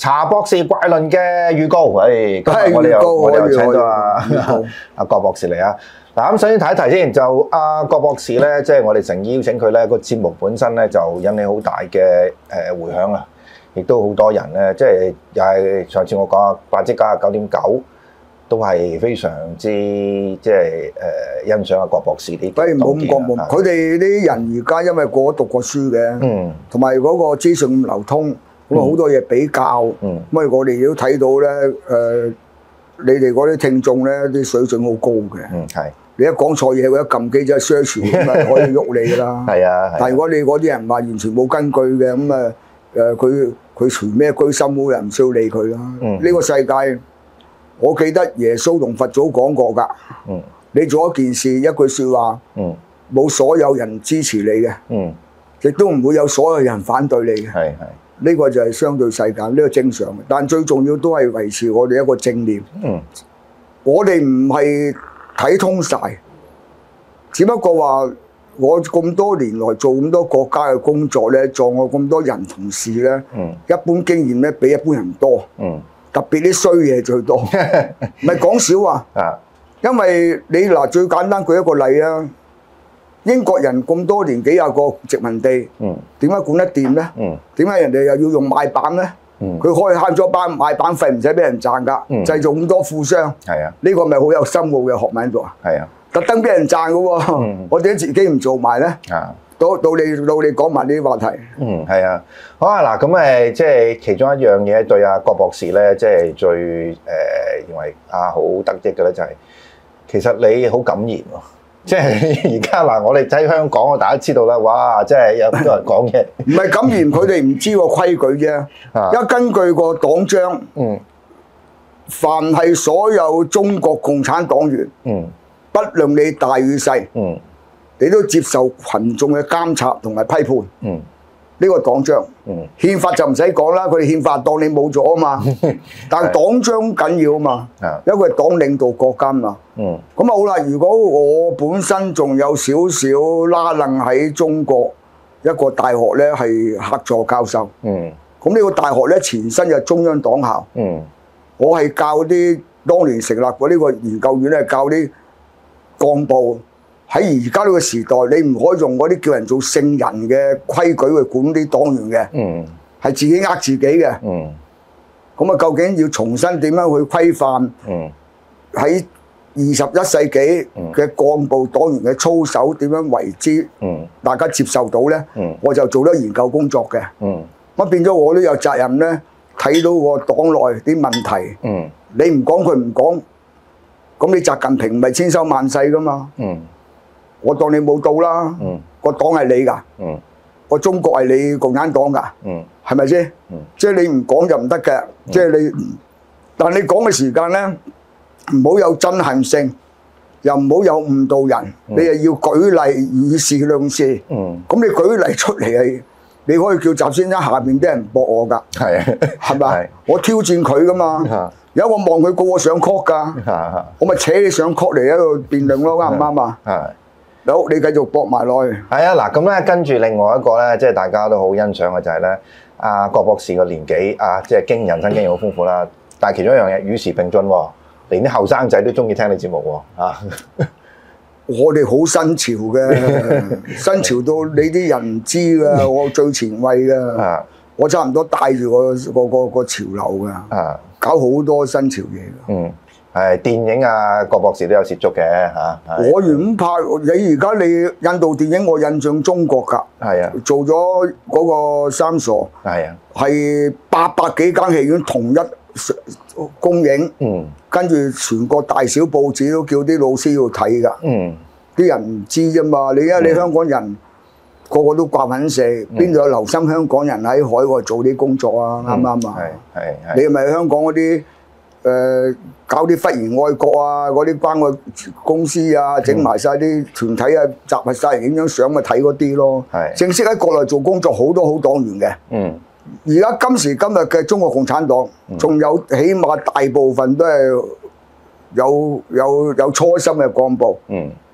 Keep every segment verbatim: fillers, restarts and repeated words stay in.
茶博士怪論嘅預告，誒，今日我哋又我哋又請到阿阿郭博士嚟啊！嗱，咁首先提一提先，就阿郭博士咧，即係我哋誠意邀請佢咧，個節目本身咧就引起好大嘅誒迴響啊！亦都好多人咧，即係又係上次我講啊，八積加九點九都係非常之即係誒欣賞阿郭博士啲。 不如冇咁講冇，佢哋啲人而家因為個個讀過書嘅，嗯，同埋嗰個資訊流通，咁啊好多嘢比較，嗯，咁啊我哋都睇到咧，誒，你哋嗰啲聽眾咧啲水準好高嘅，嗯，係。你一講錯嘢，佢一撳機就 search 咁啊，可以喐你㗎啦。係啊，但係如果你嗰啲人話完全冇根據嘅，咁啊誒佢。佢存咩居心，冇人唔需要理佢啦。呢、嗯、個世界，我記得耶穌同佛祖講過㗎。嗯、你做一件事，一句説話，冇、嗯、所有人支持你嘅，亦、嗯、都唔會有所有人反對你嘅。係係，呢個就係相對世界，呢、呢個正常嘅。但最重要都係維持我哋一個正念。嗯、我哋唔係睇通晒，只不過話。我咁多年來做咁多國家嘅工作咧，做我咁多人同事咧，嗯、一般經驗咧比一般人多，嗯、特別啲衰嘢最多，唔係講少啊！因為你嗱最簡單舉一個例啊，英國人咁多年幾廿個殖民地，點解、嗯、管得掂咧？點解、嗯、人哋又要用賣板咧？佢、嗯、可以慳咗班賣板費，唔使俾人賺㗎，嗯、製造咁多富商，呢、嗯、個咪好有深奧嘅學問喺度啊！特登俾人賺嘅喎，嗯、我哋自己唔做埋咧。啊，到到你到你講埋呢啲話題。嗯，係啊。好啊，嗱咁誒，即係其中一樣嘢對阿郭博士咧，即係最誒、呃、認為啊好得益嘅咧，就係其實你好敢言喎。即係而家嗱，我哋喺香港，大家知道啦，哇！即係有好多人講嘢。唔係敢言，佢哋唔知個規矩啫。啊，一根據個黨章，嗯，凡係所有中國共產黨員，嗯。不論你大與細，嗯、你都接受群眾嘅監察同埋批判。呢、嗯、個黨章，嗯、憲法就唔使講啦，佢哋憲法當你冇咗啊嘛。但係黨章緊要啊嘛，是因為黨領導國家嘛。咁啊、嗯、好啦，如果我本身仲有少少拉楞喺中國一個大學咧，係客座教授。咁呢、嗯、個大學咧前身就中央黨校。嗯、我係教啲當年成立過呢個研究院咧，教啲。幹部喺而家呢個時代，你唔可以用嗰啲叫人做聖人嘅規矩去管啲黨員嘅，係、嗯、自己呃自己嘅。咁啊、嗯，究竟要重新點樣去規範？喺二十一世紀嘅幹部黨員嘅操守點樣為之？嗯、大家接受到咧？嗯、我就做咗研究工作嘅。咁、嗯、變咗我都有責任咧，睇到個黨內啲問題。嗯、你唔講佢唔講。咁你習近平唔係千秋萬世噶嘛？嗯，我當你冇到啦。嗯，個黨係你㗎。嗯，個中國係你共產黨㗎。嗯，係咪先？嗯，即係你唔講就唔得嘅。即係你，但係你講嘅時間咧，唔好有憎恨性，又唔好有誤導人。你又要舉例以事論事。嗯，咁你舉例出嚟係，你可以叫習先生下邊啲人駁我㗎。係啊，係咪？我挑戰佢㗎嘛。有我望佢個個上 court 㗎，我咪扯你上 court 嚟喺度辯論咯，啱唔啱啊？係，好，你繼續搏埋落去。係啊，嗱，咁咧跟住另外一個咧，即係大家都好欣賞嘅就係咧，阿郭博士個年紀啊，即係經人生經驗好豐富啦。但係其中一樣嘢與時並進喎，連啲後生仔都中意聽你節目喎，啊！我哋好新潮嘅，新潮到你啲人唔知㗎，我最前衛㗎，我差唔多帶住個個個個潮流㗎。啊！搞好多新潮嘢㗎。嗯，係電影啊，郭博士都有涉足嘅嚇。我原本拍你而家你印度電影，我印象中國㗎。係啊，做咗嗰個三傻。係啊，係八百幾間戲院同一公映。嗯，跟住全國大小報紙都叫啲老師要睇㗎。嗯，啲人唔知啫嘛。你而家你香港人個個都掛粉食，邊度有留心香港人喺海外做啲工作啊？啱唔啱啊？係係。你咪香港嗰啲誒搞啲忽然愛國啊，嗰啲關愛公司啊，整埋晒啲團體啊，集埋晒人影張相咪睇嗰啲咯。係。正式喺國內做工作好多好黨員嘅。嗯。而家今時今日嘅中國共產黨，仲有起碼大部分都係有有有初心嘅幹部。嗯。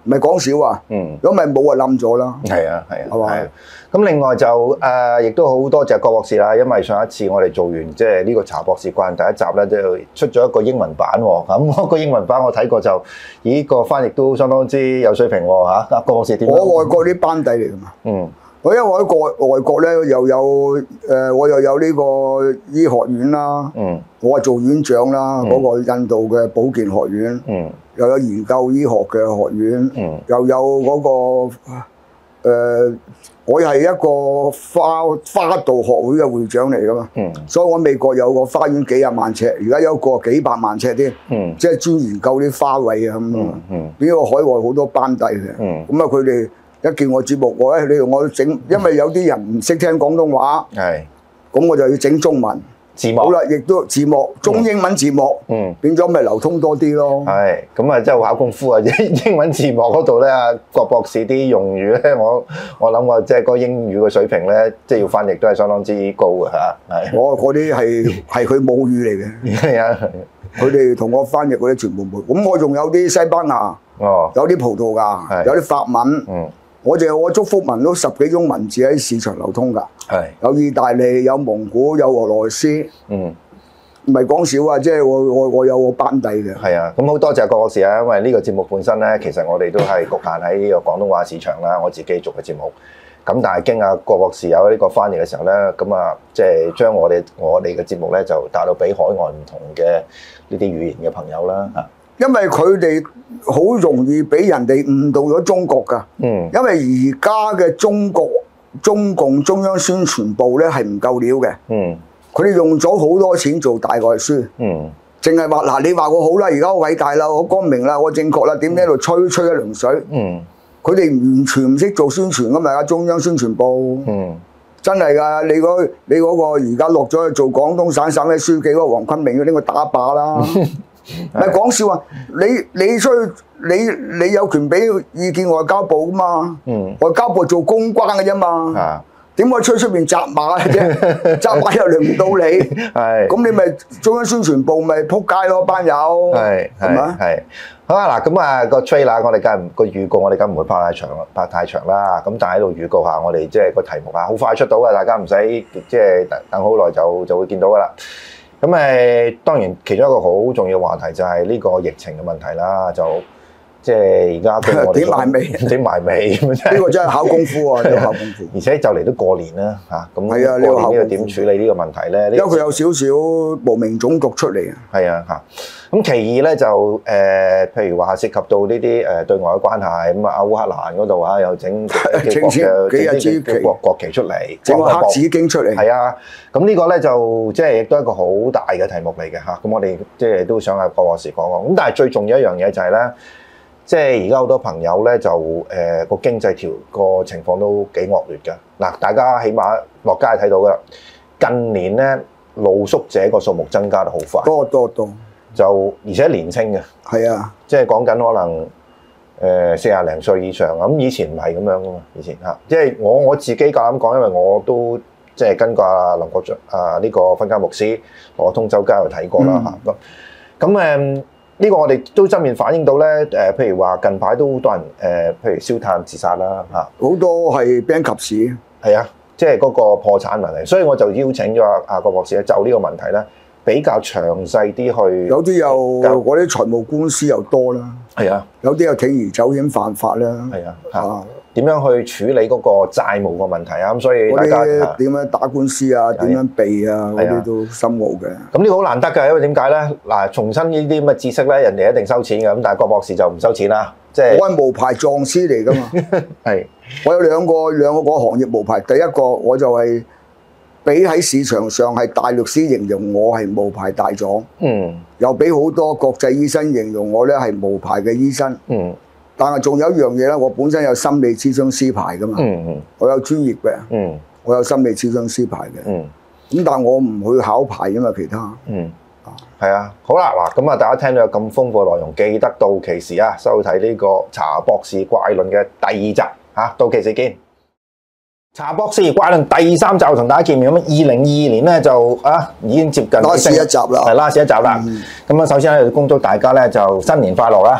唔係講少啊。嗯，如果咪冇啊冧咗啦。 係啊係啊，係嘛？咁另外就誒，亦都好多謝郭博士啦，因為上一次我哋做完即係呢個茶博士怪第一集咧，就出咗一個英文版喎。咁嗰個英文版我睇過就，咦個翻譯都相當之有水平喎嚇。阿郭博士點？ 我外國啲班底嚟㗎嘛。嗯。我因為我喺國外國咧，又有誒、呃，我又有呢個醫學院啦，嗯，我係做院長啦，嗰、嗯、個印度嘅保健學院，嗯，又有研究醫學嘅學院，嗯，又有嗰、那個、呃、我係一個花花道學會嘅會長嚟噶嘛，嗯，所以我美國有個花園幾廿萬尺，而家有個幾百萬尺添，嗯，即係專研究啲花卉啊咁啊，嗯，呢個海外好多班底嘅，嗯，咁啊佢哋。一見我節目，我咧你同我整，因為有啲人唔識聽廣東話，係，咁我就要整中文字幕。 好啦，亦都字幕中英文字幕，嗯，變咗咪流通多啲咯。 係，咁啊真係好考功夫啊！英文字幕嗰度咧，阿郭博士啲用語咧，我我諗我即係個英語嘅水平咧，即係要翻譯都係相當之高嘅嚇。係， 我嗰啲係係佢母語嚟嘅。係啊，佢哋同我翻譯嗰啲全部冇。咁我仲有啲西班牙，哦，有啲葡萄牙，有啲法文，嗯。我淨係我祝福文都十幾種文字喺市場流通㗎，係有意大利、有蒙古、有俄羅斯，嗯，唔係講少啊！即係我我我有個班底嘅。係啊，咁好多謝郭博士啊，因為呢個節目本身咧，其實我哋都係局限喺呢個廣東話市場啦，我自己做嘅節目。咁但係經阿郭博士有呢個翻譯嘅時候咧，咁啊，即係將我哋我哋嘅節目咧就帶到俾海外唔同嘅呢啲語言嘅朋友啦嚇。 因為佢哋好容易俾人哋誤導咗中國㗎，嗯，因為而家嘅中國中共中央宣傳部咧係唔夠料嘅，嗯，佢哋用咗好多錢做大外宣，嗯，淨係話嗱你話我好啦，而家我偉大啦，我光明啦，我正確啦，點喺度吹吹一輪水，嗯，佢哋完全唔識做宣傳㗎嘛，中央宣傳部，嗯，真係㗎，你嗰你嗰個而家落咗去做廣東省省委書記嗰個黃坤明，呢個打靶啦。唔係講笑啊！你你出去，你你有權俾意見外交部噶嘛？嗯，外交部做公關嘅啫嘛。啊，點可以出去出邊紮馬嘅啫？紮馬又輪唔到你。係。咁你咪中央宣傳部咪撲街咯，班友。係係咪？係。好啊嗱，咁啊個 trailer 我哋梗係個預告，我哋梗唔會拍太長拍太長啦。咁但係喺度預告下，我哋即係個題目啊，好快出到嘅，大家唔使即係等等好耐就就會見到噶啦。咁誒當然其中一個好重要嘅話題就係呢個疫情嘅問題啦，就即係而家對我哋點埋尾點埋尾咁樣，呢個真係考功夫啊！呢個考功夫，而且就嚟都過年啦嚇，咁過年呢個點處理呢個問題咧？因為佢有少少無名種族出嚟啊。係啊嚇，咁其二咧就誒、呃，譬如話涉及到呢啲誒對外嘅關係，咁啊烏克蘭嗰度啊又整幾國嘅幾日之旗國國旗出嚟，整個黑紙經出嚟。係啊，咁呢個咧就即係亦都係一個好大嘅題目嚟嘅嚇。咁我哋即係都想阿郭博士講講。咁但係最重要一樣嘢就係咧。即係而家好多朋友咧就誒個、呃、經濟條個情況都幾惡劣㗎。嗱，大家起碼落街睇到㗎。近年咧露宿者個數目增加得好快，多多多。就而且年輕嘅，係啊，即係講緊可能誒四廿零歲以上咁。以前唔係咁樣㗎嘛，以前嚇。即係我我自己夠膽講，因為我都即係跟過阿林國章啊呢個分家牧師羅通周街去睇過啦嚇。咁咁誒。呢個我哋都側面反映到咧，誒，譬如話近排都好多人誒，譬如燒炭自殺啦，嚇，好多係病及時，係啊，即係嗰個破產問題，所以我就邀請咗阿阿郭博士咧，就呢個問題咧比較詳細啲去，有啲又嗰啲財務官司又多啦，係啊，有啲又鋌而走險犯法啦，係啊，嚇。點樣去處理嗰個債務個問題啊？咁所以大家點樣打官司啊？點樣避啊？嗰啲都深奧嘅。咁呢個好難得㗎，因為點解咧？嗱，重新呢啲咁嘅知識咧，人哋一定收錢嘅。咁但係郭博士就唔收錢啦。即係我係無牌狀師嚟㗎嘛。係。我有兩個兩個個行業無牌。第一個我就係俾喺市場上係大律師形容我係無牌大狀。嗯。又俾好多國際醫生形容我咧係無牌嘅醫生。嗯。但係仲有一樣嘢咧，我本身有心理諮詢師牌噶嘛，嗯嗯，我有專業嘅，嗯，我有心理諮詢師牌嘅，嗯，咁但係我唔去考牌噶嘛，其他，嗯，係啊，好啦，嗱，咁啊，大家聽到有咁豐富嘅內容，記得到期時啊，收睇呢個茶博士怪論嘅第二集嚇，到期時見。茶博士怪論第三集同大家見面，咁二零二二年咧就啊已經接近拉斯一集啦，係拉斯一集啦，咁啊、嗯，首先咧恭祝大家咧就新年快樂啦！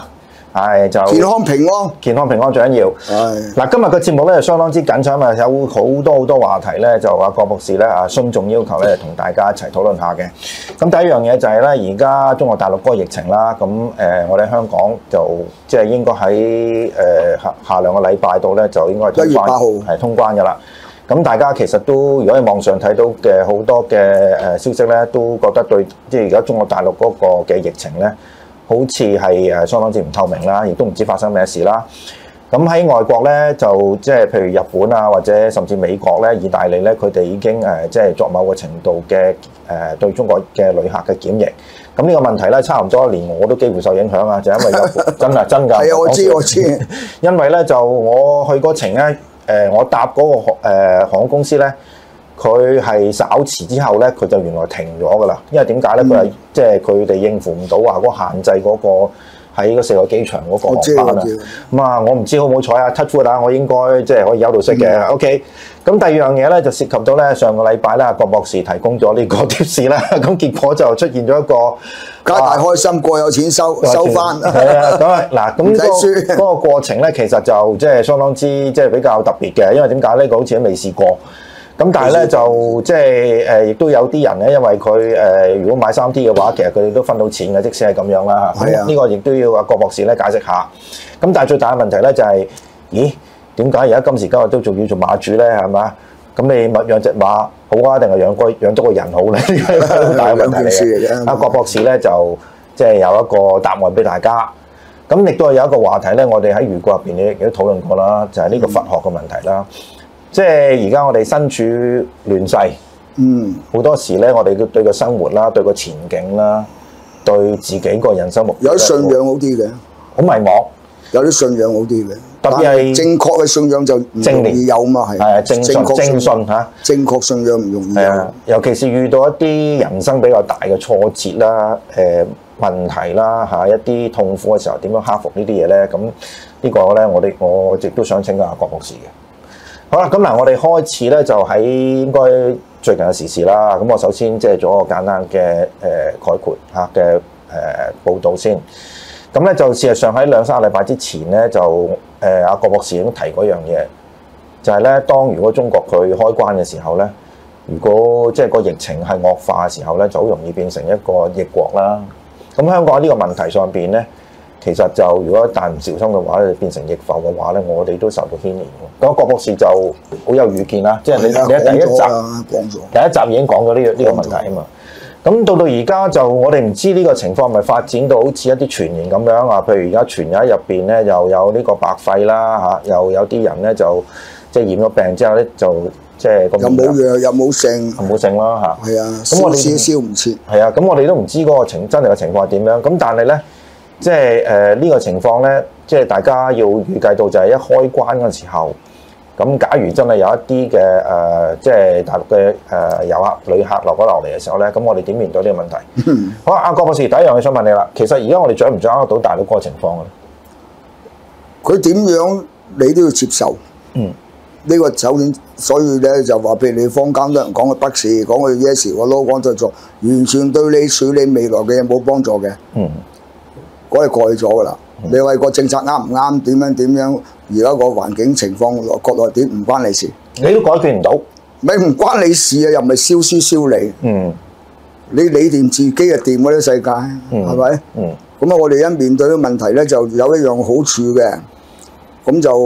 係就健康平安， 健康平安最緊要。係嗱，今日嘅節目咧就相當之緊張啊，有好多好多話題咧，就阿郭博士咧啊，詢眾要求咧，同大家一齊討論下嘅。咁第一樣嘢就係咧，而家中國大陸嗰個疫情啦，咁誒、呃，我哋香港就即係應該喺誒下下兩個禮拜度咧，就應該一月八號係通關㗎啦。咁大家其實都如果喺網上睇到嘅好多嘅誒消息咧，都覺得對即係而家中國大陸嗰個嘅疫情咧，好似係誒相當之唔透明啦，亦都唔知發生咩事啦。咁喺外國咧，就即係譬如日本啊，或者甚至美國咧、意大利咧，佢哋已經誒即係作某個程度嘅誒對中國嘅旅客嘅檢疫。咁呢個問題咧，差唔多連我都幾乎受影響啊，就因為有真係真㗎。 係啊，我知我知。 因為咧就我去嗰程咧。誒，我搭嗰個航空公司咧，佢係稍遲之後咧，佢就原來停咗噶啦。因為點解咧？佢係、嗯、即係佢哋應付唔到話嗰個限制嗰、嗰個喺嗰四個機場嗰個航班啊。咁啊，我唔知好唔好彩啊 touch wood 啊，我應該即係可以有到識嘅。嗯、OK。咁第二樣嘢咧就涉及到咧上個禮拜咧，郭博士提供咗呢個貼士啦。咁結果就出現咗一個皆大開心，過有錢收收翻。 係啊，咁啊嗱，咁嗰個嗰個過程咧，其實就即係相當之即係比較特別嘅，因為點解咧？佢好似都未試過。咁但係咧就即係誒，亦都有啲人咧，因為佢誒如果買三 D 嘅話，其實佢哋都分到錢嘅，即使係咁樣啦。係啊，呢個亦都要阿郭博士咧解釋下。咁但係最大嘅問題咧就係，咦？點解而家今時今日都仲要做馬主咧？係嘛？咁你咪養隻馬好啊，定係養個養多個人好咧？呢個係好大嘅問題嚟嘅。阿郭博士咧就即係有一個答案俾大家。咁亦都係有一個話題咧，我哋喺預告入邊亦都討論過啦，就係呢個佛學嘅問題啦。即係而家我哋身處亂世，嗯，好多時咧，我哋對個生活啦、對個前景啦、對自己個人生目標， 有信仰好啲嘅， 好迷茫。 有啲信仰好啲嘅， 特別係正確嘅信仰就唔容易有嘛，係係正信正信嚇， 正確信仰唔容易有。係啊， 尤其是遇到一啲人生比較大嘅挫折啦、誒問題啦嚇，一啲痛苦嘅時候，點樣克服呢啲嘢咧？咁呢個咧，我哋我亦都想請教下郭博士嘅。好啦，咁嗱，我哋開始咧就喺應該最近嘅時事啦。咁我首先即係做一個簡單嘅誒概括嚇嘅誒報導先。咁咧就事實上喺兩三個禮拜之前咧，就誒阿郭博士已經提過一樣嘢，就係咧當如果中國佢開關嘅時候咧，如果即係個疫情係惡化嘅時候咧，就好容易變成一個疫國啦。咁香港喺呢個問題上邊咧，其實就如果一旦唔小心嘅話咧，變成疫埠嘅話咧，我哋都受到牽連嘅。咁郭博士就好有預見啦，即係你你喺第一集第一集已經講咗呢個呢個問題啊嘛。咁到到而家就我哋唔知呢個情況係咪發展到好似一啲傳言咁樣啊？譬如而家傳喺入邊咧，又有呢個白肺啦嚇，又有啲人咧就即係染咗病之後咧就即係咁。又冇藥又冇性， 冇性啦嚇。 係啊，咁我哋燒燒唔切。 係啊，咁我哋都唔知嗰個情真實嘅情況係點樣。咁但係咧，即係誒呢個情況咧，即係大家要預計到就係一開關嗰時候。咁假如真係有一啲嘅誒，即係大陸嘅誒遊客、旅客落咗落嚟嘅時候咧，咁我哋點面對呢個問題？好啊，阿郭博士，第一樣嘢想問你啦，其實而家我哋掌唔掌握到大陸嗰個情況嘅咧？ 佢點樣你都要接受。嗯，呢個首先，所以咧就話，譬如你坊間多人講嘅北市，講嘅 yes，我攞講就做，完全對你處理未來嘅嘢冇幫助嘅。嗯，嗰係過去咗㗎啦。你話個政策啱唔啱？點樣點樣？而家個環境情況國內點唔關你事， 你都改變唔到。 咪唔關你事啊！又唔係燒書燒你。嗯。你理掂自己就掂嗰啲世界，係咪？嗯。咁啊，我哋一面對啲問題咧，就有一樣好處嘅。咁就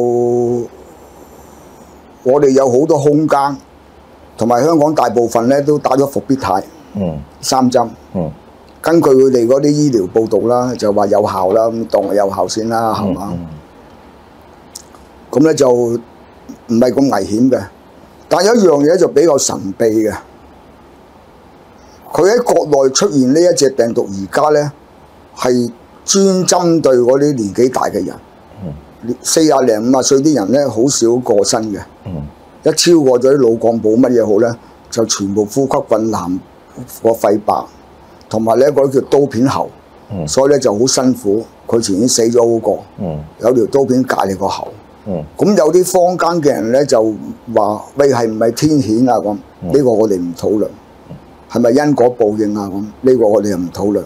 我哋有好多空間，同埋香港大部分咧都打咗復必泰。嗯。三針。嗯。根據佢哋嗰啲醫療報導啦，就話有效啦，咁當係有效先啦，係嘛？咁咧就唔係咁危險嘅，但有一樣嘢就比較神秘嘅。佢喺國內出現呢一隻病毒，而家咧係專針對嗰啲年紀大嘅人，四廿零五啊歲啲人咧好少過身嘅。一超過咗啲腦幹部乜嘢好咧，就全部呼吸困難個肺白。同埋咧嗰啲叫刀片喉，嗯、所以咧就好辛苦。佢前年死咗嗰個，嗯、有條刀片隔你個喉。咁、嗯、有啲坊間嘅人咧就話：喂，係唔係天譴啊？咁呢、嗯、個我哋唔討論。係咪因果報應啊？咁呢個我哋又唔討論。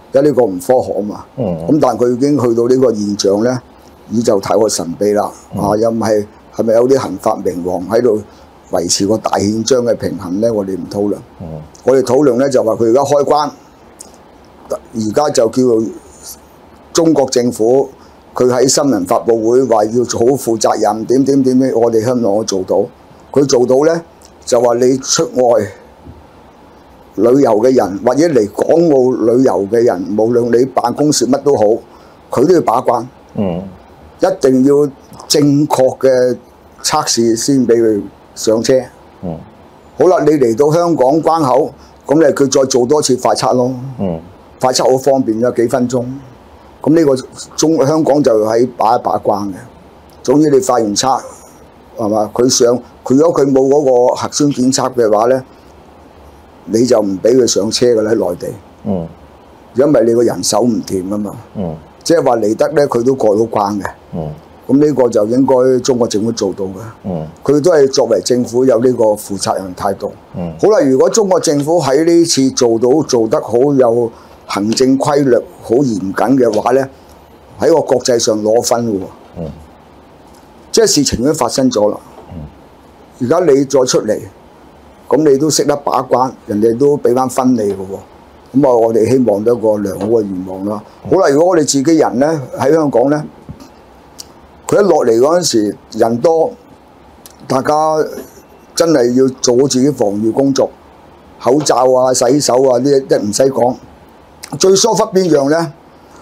因為呢個唔科學啊嘛。咁、嗯、但係佢已經去到呢個現象咧，宇宙太過神秘啦。嗯、啊，又唔係係咪有啲行法明王喺度維持個大憲章嘅平衡咧？我哋唔討論。嗯、我哋討論咧就話佢而家開關，而家就叫做中國政府。佢喺新聞發佈會話要好負責任，點點點點，我哋香港我做到。佢做到咧，就話你出外旅遊嘅人，或者嚟港澳旅遊嘅人，無論你辦公室乜都好，佢都要把關。嗯，一定要正確嘅測試先俾佢上車。嗯，好啦，你嚟到香港關口，咁咧佢再做多次快測咯。嗯，快測好方便嘅，幾分鐘。咁呢個中香港就喺把一把關嘅。總之你快完測係嘛？佢上佢如果佢冇嗰個核酸檢測嘅話咧，你就唔俾佢上車㗎啦喺內地。嗯，因為你個人手唔掂啊嘛。嗯，即係話嚟得咧，佢都過到關嘅。嗯，咁呢個就應該中國政府做到嘅。嗯，佢都係作為政府有呢個負責任態度。嗯，好啦，如果中國政府喺呢次做到做得好有行政規律好嚴謹嘅話咧，喺個國際上攞分嘅喎。嗯，即係事情已經發生咗啦。而家、嗯、你再出嚟，咁你都識得把關，人哋都俾翻分你嘅喎。咁啊，我哋希望得個良好嘅願望啦。嗯、好啦，如果我哋自己人咧喺香港咧，佢一落嚟嗰陣時人多，大家真係要做好自己防禦工作，口罩啊、洗手啊呢一唔使講。最疏忽邊樣咧？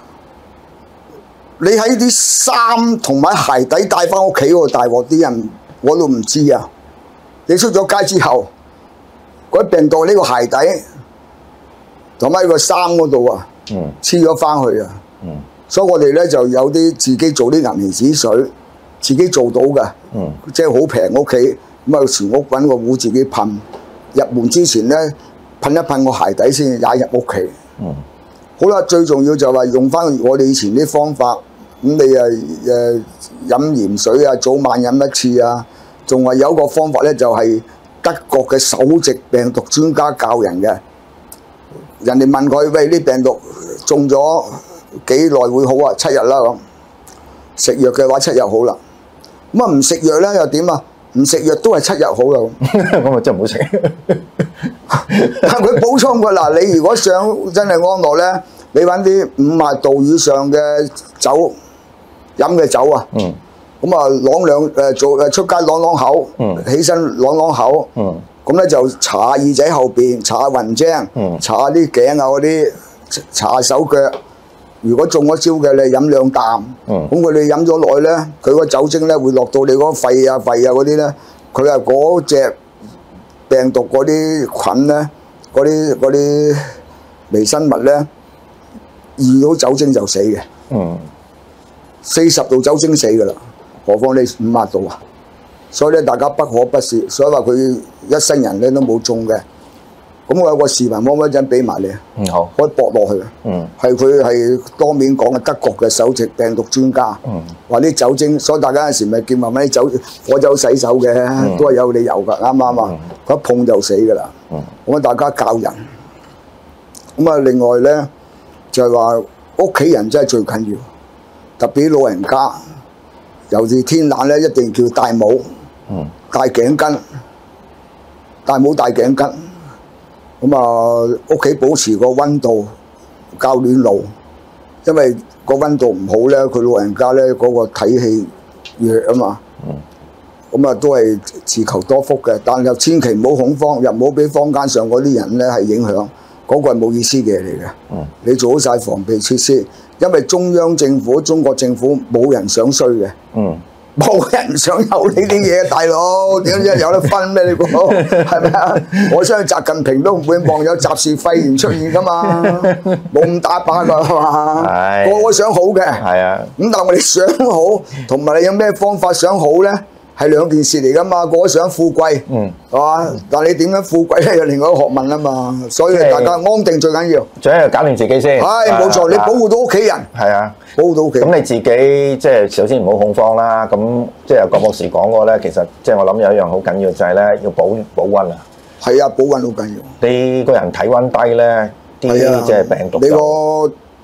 你喺啲衫同埋鞋底帶翻屋企嗰個大鑊，啲人我都唔知啊！你出咗街之後，嗰啲病毒呢個鞋底同埋個衫嗰度啊，黐咗翻去啊！嗯、所以我哋咧就有啲自己做啲銀鹽水水，自己做到嘅，嗯、即係好平屋企咁啊，全屋揾個壺自己噴。入門之前咧，噴一噴個鞋底先踩入屋企。嗯好啦，最重要就係用翻我哋以前啲方法，咁你誒誒飲鹽水啊，早晚飲一次啊，仲係有一個方法咧，就係德國嘅首席病毒專家教人嘅。人哋問佢：喂，啲病毒中咗幾耐會好啊？七日啦咁。食藥嘅話七日好啦。咁啊唔食藥咧又點啊？唔食藥都係七日好啦。 咁啊真係唔好食。 佢補充過嗱，你如果想真係安樂咧，你揾啲五十度以上嘅酒飲嘅酒啊，咁啊啷兩誒做誒出街啷啷口，嗯、起身啷啷口，咁咧、嗯、就搽耳仔後邊，搽下雲精，搽下啲頸啊嗰啲，搽下手腳。如果中咗招嘅，你飲兩啖，咁佢哋飲咗落去咧，佢個酒精咧會落到你嗰肺啊肺啊嗰啲咧，佢係嗰隻病毒嗰啲菌咧，嗰啲嗰啲微生物咧，遇到酒精就死嘅。嗯，四十度酒精死㗎啦，何況你五十度啊？所以咧，大家不可不視。所以話佢一生人咧都冇中嘅。咁我有個視頻，我一陣俾埋你。嗯，好，可以駁落去。嗯，係佢係當面講嘅德國嘅首席病毒專家。嗯，話啲酒精，所以大家有時咪見話咩酒火酒洗手嘅，嗯、都係有理由㗎，啱唔啱啊？佢、嗯、一碰就死㗎啦。嗯，咁啊，大家教人。咁啊，另外咧就係話屋企人真係最緊要，特別老人家，尤其天冷咧，一定要戴帽、嗯、戴頸巾、戴帽戴頸巾。咁啊，屋企保持個温度較暖爐，因為個温度唔好咧，佢老人家咧嗰個體氣弱啊嘛。咁啊、嗯，都係自求多福嘅，但又千祈唔好恐慌，又唔好俾坊間上嗰啲人咧係影響，嗰、嗰個係冇意思嘅嘢嚟嘅。嗯、你做好晒防備設施，因為中央政府、中國政府冇人想衰嘅。嗯冇人想有呢啲嘢，大佬點知有得分咩？你估係咪啊？我相信習近平都唔會望有雜事肺炎出現噶嘛，冇咁打靶噶係嘛？個個想好嘅，係啊。咁但係我哋想好，同埋你有咩方法想好咧，係兩件事嚟噶嘛。個個想富貴，嗯，係嘛？但係你點樣富貴咧，有另外一個學問啊嘛。所以大家安定最緊要，最緊要搞掂自己先。係冇錯，你保護到屋企人。係啊。保護到屋企。咁你自己即係首先唔好恐慌啦。咁即係郭博士講過咧，其實即係我諗有一樣好緊要就係咧，要保保溫啊。係啊，保溫好緊要。你個人體溫低咧，啲即係病毒。你個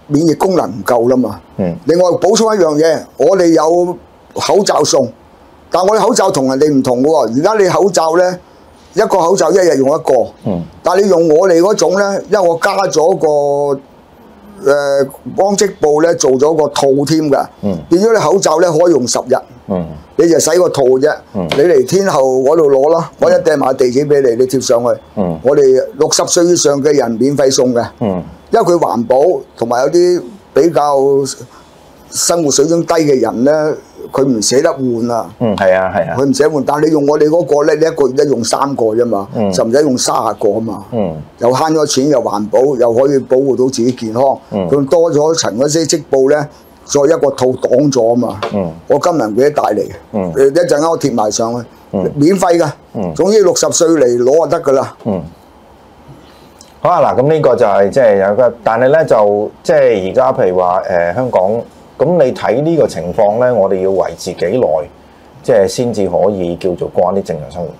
免疫功能唔夠啦嘛。 嗯。 另外補充一樣嘢，我哋有口罩送，但係我哋口罩同人哋唔同嘅喎。而家你口罩咧，一個口罩一日用一個。嗯。但係你用我哋嗰種咧，因為我加咗個誒光織布咧，做咗個套添㗎。嗯。變咗你口罩咧可以用十日。嗯。你就洗個套啫。嗯。你嚟天后嗰度攞啦，我一掟埋地址俾你，你貼上去。嗯。我哋六十歲以上嘅人免費送嘅。嗯。因為佢環保，同埋有啲比較生活水準低嘅人咧，佢唔捨得換啊。嗯，係啊，係啊。佢唔捨得換，但係你用我哋嗰個咧，你一個月一用三個啫嘛，嗯、就唔使用三十個啊嘛。嗯。又慳咗錢，又環保，又可以保護到自己健康。嗯。佢多咗層嗰啲織布咧，再一個套擋咗啊嘛。嗯。我今日記得帶嚟。嗯。一陣間我貼埋上去。嗯。免費㗎。嗯。總之六十歲嚟攞就得㗎啦。嗯。 好啊，嗱，咁呢個就係即係有個，但係咧就即係而家譬如話誒、呃、香港，咁你睇呢個情況咧，我哋要維持幾耐，即係先至可以叫做過啲正常生活？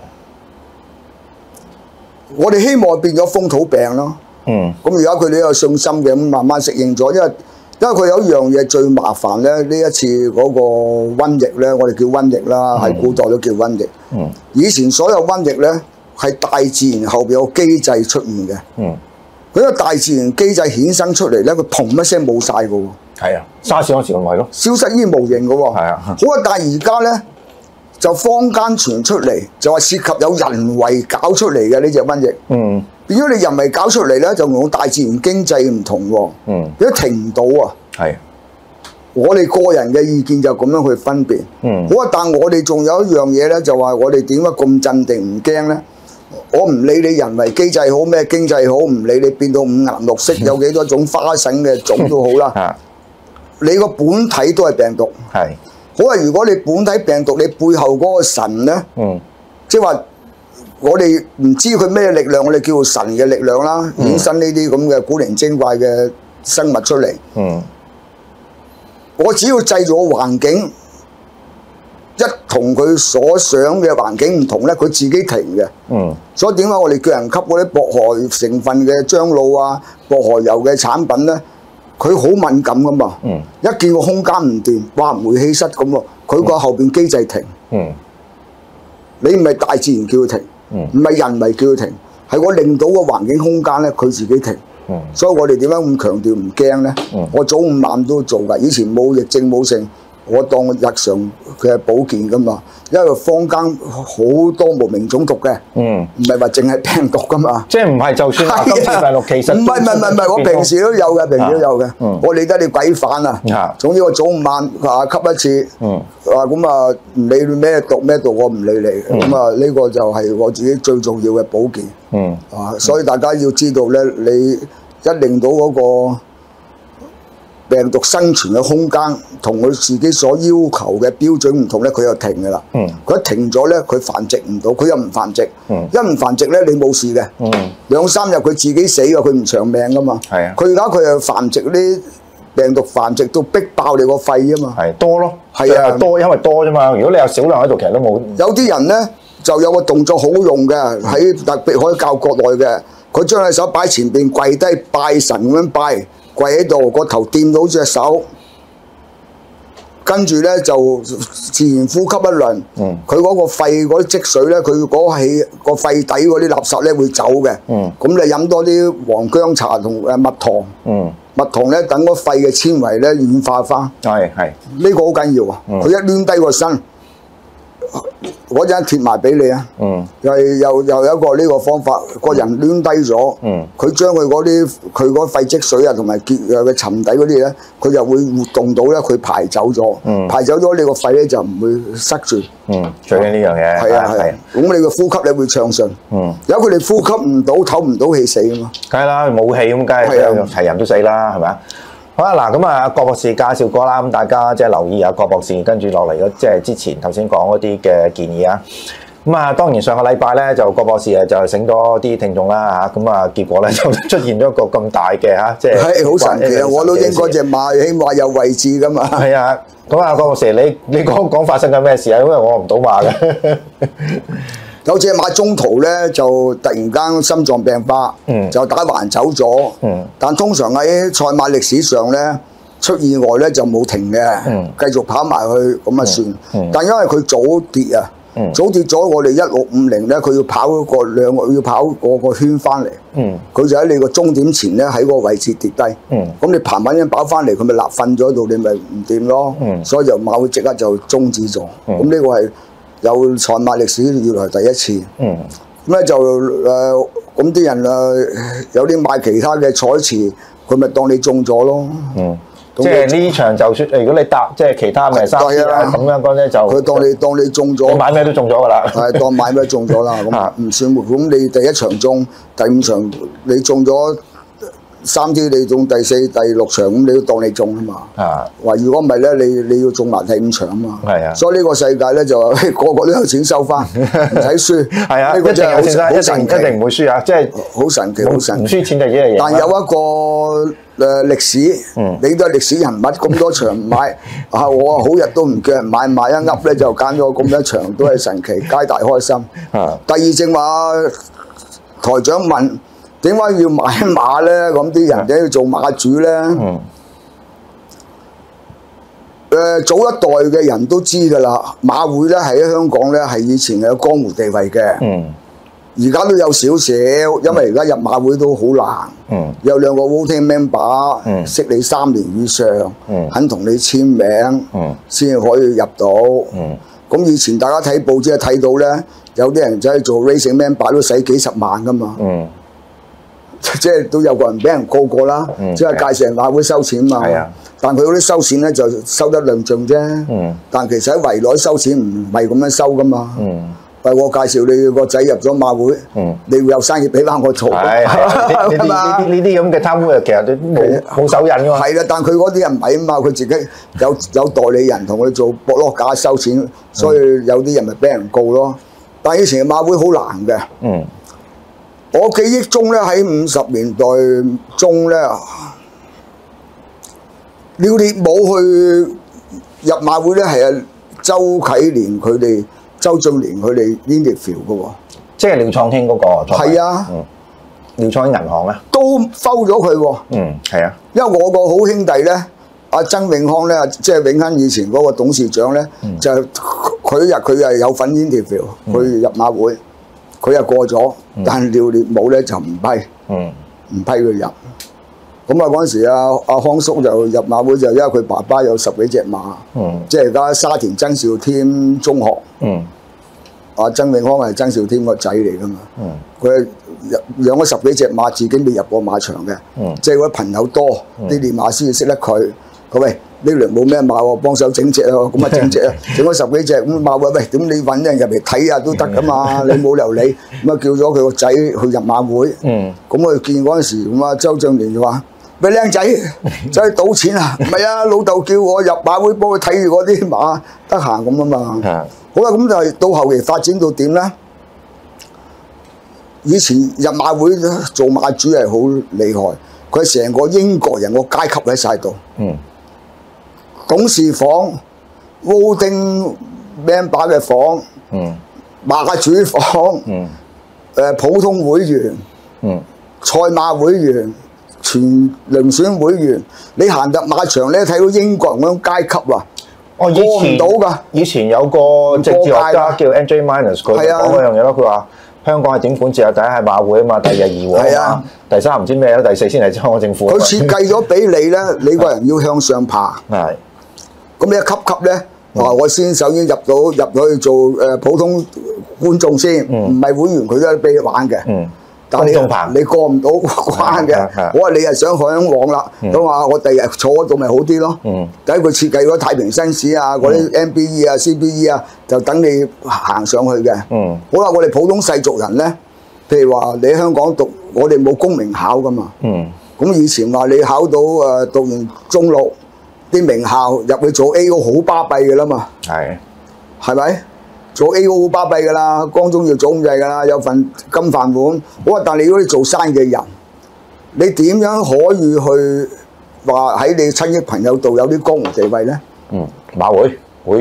我哋希望變咗風土病咯。嗯。咁而家佢哋有信心嘅，咁慢慢適應咗，因為因為佢有一樣嘢最麻煩咧，呢一次嗰個瘟疫咧，我哋叫瘟疫啦，喺、嗯、古代都叫瘟疫。嗯。以前所有瘟疫咧，係大自然後邊有機制出現嘅。嗯，嗰個大自然機制衍生出嚟咧，佢砰一聲冇晒嘅喎。係啊，沙士嗰時咪咯，消失於無形嘅喎。係啊，好啊，但係而家咧就坊間傳出嚟，就話涉及有人為搞出嚟嘅呢隻瘟疫。嗯，變咗你人為搞出嚟咧，就同大自然經濟唔同喎。嗯，你都停唔到啊。係，我哋個人嘅意見就咁樣去分辨。嗯，好啊，但係我哋仲有一樣嘢咧，就話我哋點解咁鎮定唔驚咧？我唔理你人為機制好咩經濟好，唔理你變到五顏六色，有幾多種花神嘅種都好啦。你個本體都係病毒。係。好啊，如果你本體病毒，你背後嗰個神咧，嗯，即係話我哋唔知佢咩力量，我哋叫做神嘅力量啦，衍生呢啲咁嘅古靈精怪嘅生物出嚟。嗯。我只要製造個環境，一同佢所想嘅環境唔同咧，佢自己停嘅。嗯。所以點解我哋叫人吸嗰啲薄荷成分嘅樟腦啊、薄荷油嘅產品咧？佢好敏感噶嘛。嗯。一見個空間唔掂，哇！煤氣室咁喎，佢個後邊機制停。嗯。你唔係大自然叫佢停，唔係、嗯、人為叫佢停，係我令到個環境空間咧，佢自己停。嗯。所以我哋點解咁強調唔驚咧？嗯。我早午晚都做㗎，以前冇疫症冇剩。我當日常嘅保健噶嘛，因為坊間好多無名種毒嘅，嗯，唔係話淨係病毒噶嘛， 即係唔係就算話今次大陸其實唔係唔係唔係，我平時都有嘅，平時都有嘅，嗯、我理得你鬼反啊，嗯、總之我早午晚啊吸一次，嗯，啊咁啊唔理你咩毒咩毒，我唔理你，咁啊呢個就係我自己最重要嘅保健，嗯，啊所以大家要知道咧，你一令到嗰、那個病毒生存嘅空間同佢自己所要求嘅標準唔同咧，佢就停㗎啦。嗯，佢一停咗咧，佢繁殖唔到，佢又唔繁殖。嗯，一唔繁殖咧，你冇事嘅。嗯，兩三日佢自己死㗎，佢唔長命㗎嘛。係啊，佢而家佢又繁殖啲病毒繁殖到逼爆你個肺啊嘛。係多咯，係啊，多因為多啫嘛。如果你有少量喺度，其實都冇。有啲人咧就有個動作好用嘅，喺特別可以教國內嘅，佢將隻手擺前邊跪低拜神咁樣拜。跪喺度，個頭掂到隻手，跟住咧就自然呼吸一輪。嗯，佢嗰個肺嗰啲積水咧，佢嗰氣個肺底嗰啲垃圾咧會走嘅。嗯，咁你飲多啲黃薑茶同誒蜜糖。嗯，蜜糖咧等個肺嘅纖維咧軟化翻。係係，呢個好緊要啊！佢、嗯、一攣低個身。嗰陣貼埋俾你啊！嗯，又係又又有一個呢個方法，個人攣低咗，嗯，佢將佢嗰啲佢嗰肺積水啊，同埋結誒嘅沉底嗰啲咧，佢就會活動到咧，佢排走咗，嗯，排走咗你個肺咧就唔會塞住，嗯，最緊呢樣嘢，係啊係啊，咁你個呼吸你會暢順，嗯，有佢哋呼吸唔到、唞唔到氣死啊嘛，梗係啦，冇氣咁梗係係人都死啦，係咪啊？好啦，嗱咁啊，郭博士介紹過啦，咁大家即係留意下郭博士跟住落嚟嘅，即係之前頭先講嗰啲嘅建議啊。咁啊，當然上個禮拜咧就郭博士啊就醒多啲聽眾啦嚇，咁啊結果咧就出現咗一個咁大嘅嚇，即係係好神奇啊！我都應該隻馬起碼有位置噶嘛。係啊，咁啊，郭博士你你講講發生緊咩事啊？因為我唔到馬嘅。 有隻馬中途咧就突然間心臟病發， 嗯、 就打橫走咗。嗯、但通常喺賽馬歷史上咧出意外咧就冇停嘅，嗯、繼續跑埋去咁啊算。嗯、但因為佢早跌啊。嗯、早跌咗，我哋一六五零咧，佢要跑嗰個兩個要跑個個圈翻嚟。嗯，佢就喺你個終點前咧，喺個位置跌低。嗯，咁你爬穩一跑翻嚟，佢咪立瞓咗喺度，你咪唔掂咯。嗯，所以就馬會即刻就終止咗。咁呢、嗯、個係有賽馬歷史以來第一次。嗯，咁咧就誒，咁、呃、啲人誒有啲買其他嘅彩池，佢咪當你中咗咯。嗯。 即係呢場就算，如果你搭即係其他咪三支啊咁樣講咧，就佢當你當你中咗， 你買咩都中咗㗎啦。 係當買咩中咗啦，咁唔算咁你第一場中，第五場你中咗三支，你中第四、第六場咁，你都當你中啊嘛。啊，話如果唔係咧，你你要中埋第五場啊嘛。係啊，所以呢個世界咧就個個都有錢收翻，唔使輸。係啊，呢個真係好好神奇， 一定唔會輸啊！即係好神奇，好神奇。 唔輸錢就一樣嘢。 但有一個。誒歷史，嗯、你都係歷史人物，咁多場買啊！我好日都唔叫人買，買一噏咧就揀咗咁多場，都係神奇，皆大開心。啊、第二正話台長問點解要買馬咧？咁啲人點解要做馬主咧？誒、嗯呃、早一代嘅人都知㗎啦，馬會咧喺香港咧係以前有江湖地位嘅。嗯而家都有少少，因為而家入馬會都好難。嗯、有兩個 voting member、嗯、識你三年以上，嗯、肯同你簽名，先、嗯、可以入到。咁、嗯、以前大家睇報紙睇到咧，有啲人走去做 racing member 都使幾十萬噶嘛。嗯、即係都有個人俾人告過啦，嗯、即係介紹人馬會收錢嘛。嗯、但佢嗰啲收錢咧就收得量盡啫。嗯、但其實喺圍內收錢唔係咁樣收噶嘛。嗯喂，我介紹你個仔入咗馬會，嗯、你會有生意俾翻我做。係係呢啲呢啲咁嘅貪污啊，其實都冇冇手印㗎嘛。係啦，但佢嗰啲人唔係啊嘛，佢自己有有代理人同佢做博落架收錢，所以有啲人咪俾人告咯。但係以前嘅馬會好難嘅。嗯，我記憶中咧喺五十年代中咧，廖烈武去入馬會咧係啊周啟年佢哋。周俊年佢哋 interview 嘅喎， 即係廖創興嗰個。 係啊， 嗯，廖創興銀行啊， 都收咗佢喎。 嗯，係啊， 因為我個好兄弟咧，阿曾永康咧，即係永亨以前嗰個董事長咧，嗯、就佢日佢係有份 interview，佢入馬會，佢又過咗，嗯、但係廖烈武咧就唔批，嗯，唔批佢入。咁啊嗰陣時阿阿康叔就入馬會就因為佢爸爸有十幾隻馬，嗯、即係而家沙田曾兆添中學，嗯、阿曾永康係曾兆添個仔嚟噶嘛，佢養咗十幾隻馬，自己未入過馬場嘅，嗯、即係嗰啲朋友多，啲練、嗯、馬師識得佢，佢喂呢輪冇咩馬喎，幫手整隻啊，咁啊整隻啊，整咗十幾隻咁馬會，喂點你揾人入嚟睇下都得噶嘛，你冇理由你咁啊叫咗佢個仔去入馬會，咁我見嗰陣時咁啊周俊年就話。喂，靚仔，走去賭錢啊？唔係啊，老豆叫我入馬會幫佢睇住嗰啲馬，得閒咁啊嘛。好啦，咁就係到後期發展到點咧？以前入馬會做馬主係好厲害，佢成個英國人個階級喺晒度。嗯。董事房、voting member 嘅房、嗯、馬主房、嗯、誒普通會員、嗯、賽馬會員。全遴選會員，你行入馬場咧，睇到英國人嗰種階級啊，過唔到㗎。以前有個政治學家叫 N J Minus，佢講嗰樣嘢咯。佢話香港係點管治啊？第一係馬會啊嘛，第二係議會啊嘛，第三唔知咩咧，第四先係香港政府。佢設計咗俾你咧，你個人要向上爬。係。咁你一級級咧，話我先首先入到入到去做誒普通觀眾先，唔係會員，佢都係俾你玩嘅。但你你過唔到關嘅，我話你係想向往啦，咁話我第日坐嗰度咪好啲咯。第一佢設計嗰太平紳士啊，嗰啲 M B E 啊、C B E 啊，就等你行上去嘅。好啦，我哋普通世俗人咧，譬如話你喺香港讀，我哋冇公民考噶嘛。咁以前話你考到誒讀完中六啲名校入去做 A O 好巴閉嘅啦嘛。係，係咪？做 A O 好巴閉㗎啦，光宗耀祖咁滯㗎啦，有份金飯碗。好啊，但係你如果你做生意嘅人，你點樣可以去話喺你親戚朋友度有啲江湖地位咧？嗯，馬會會員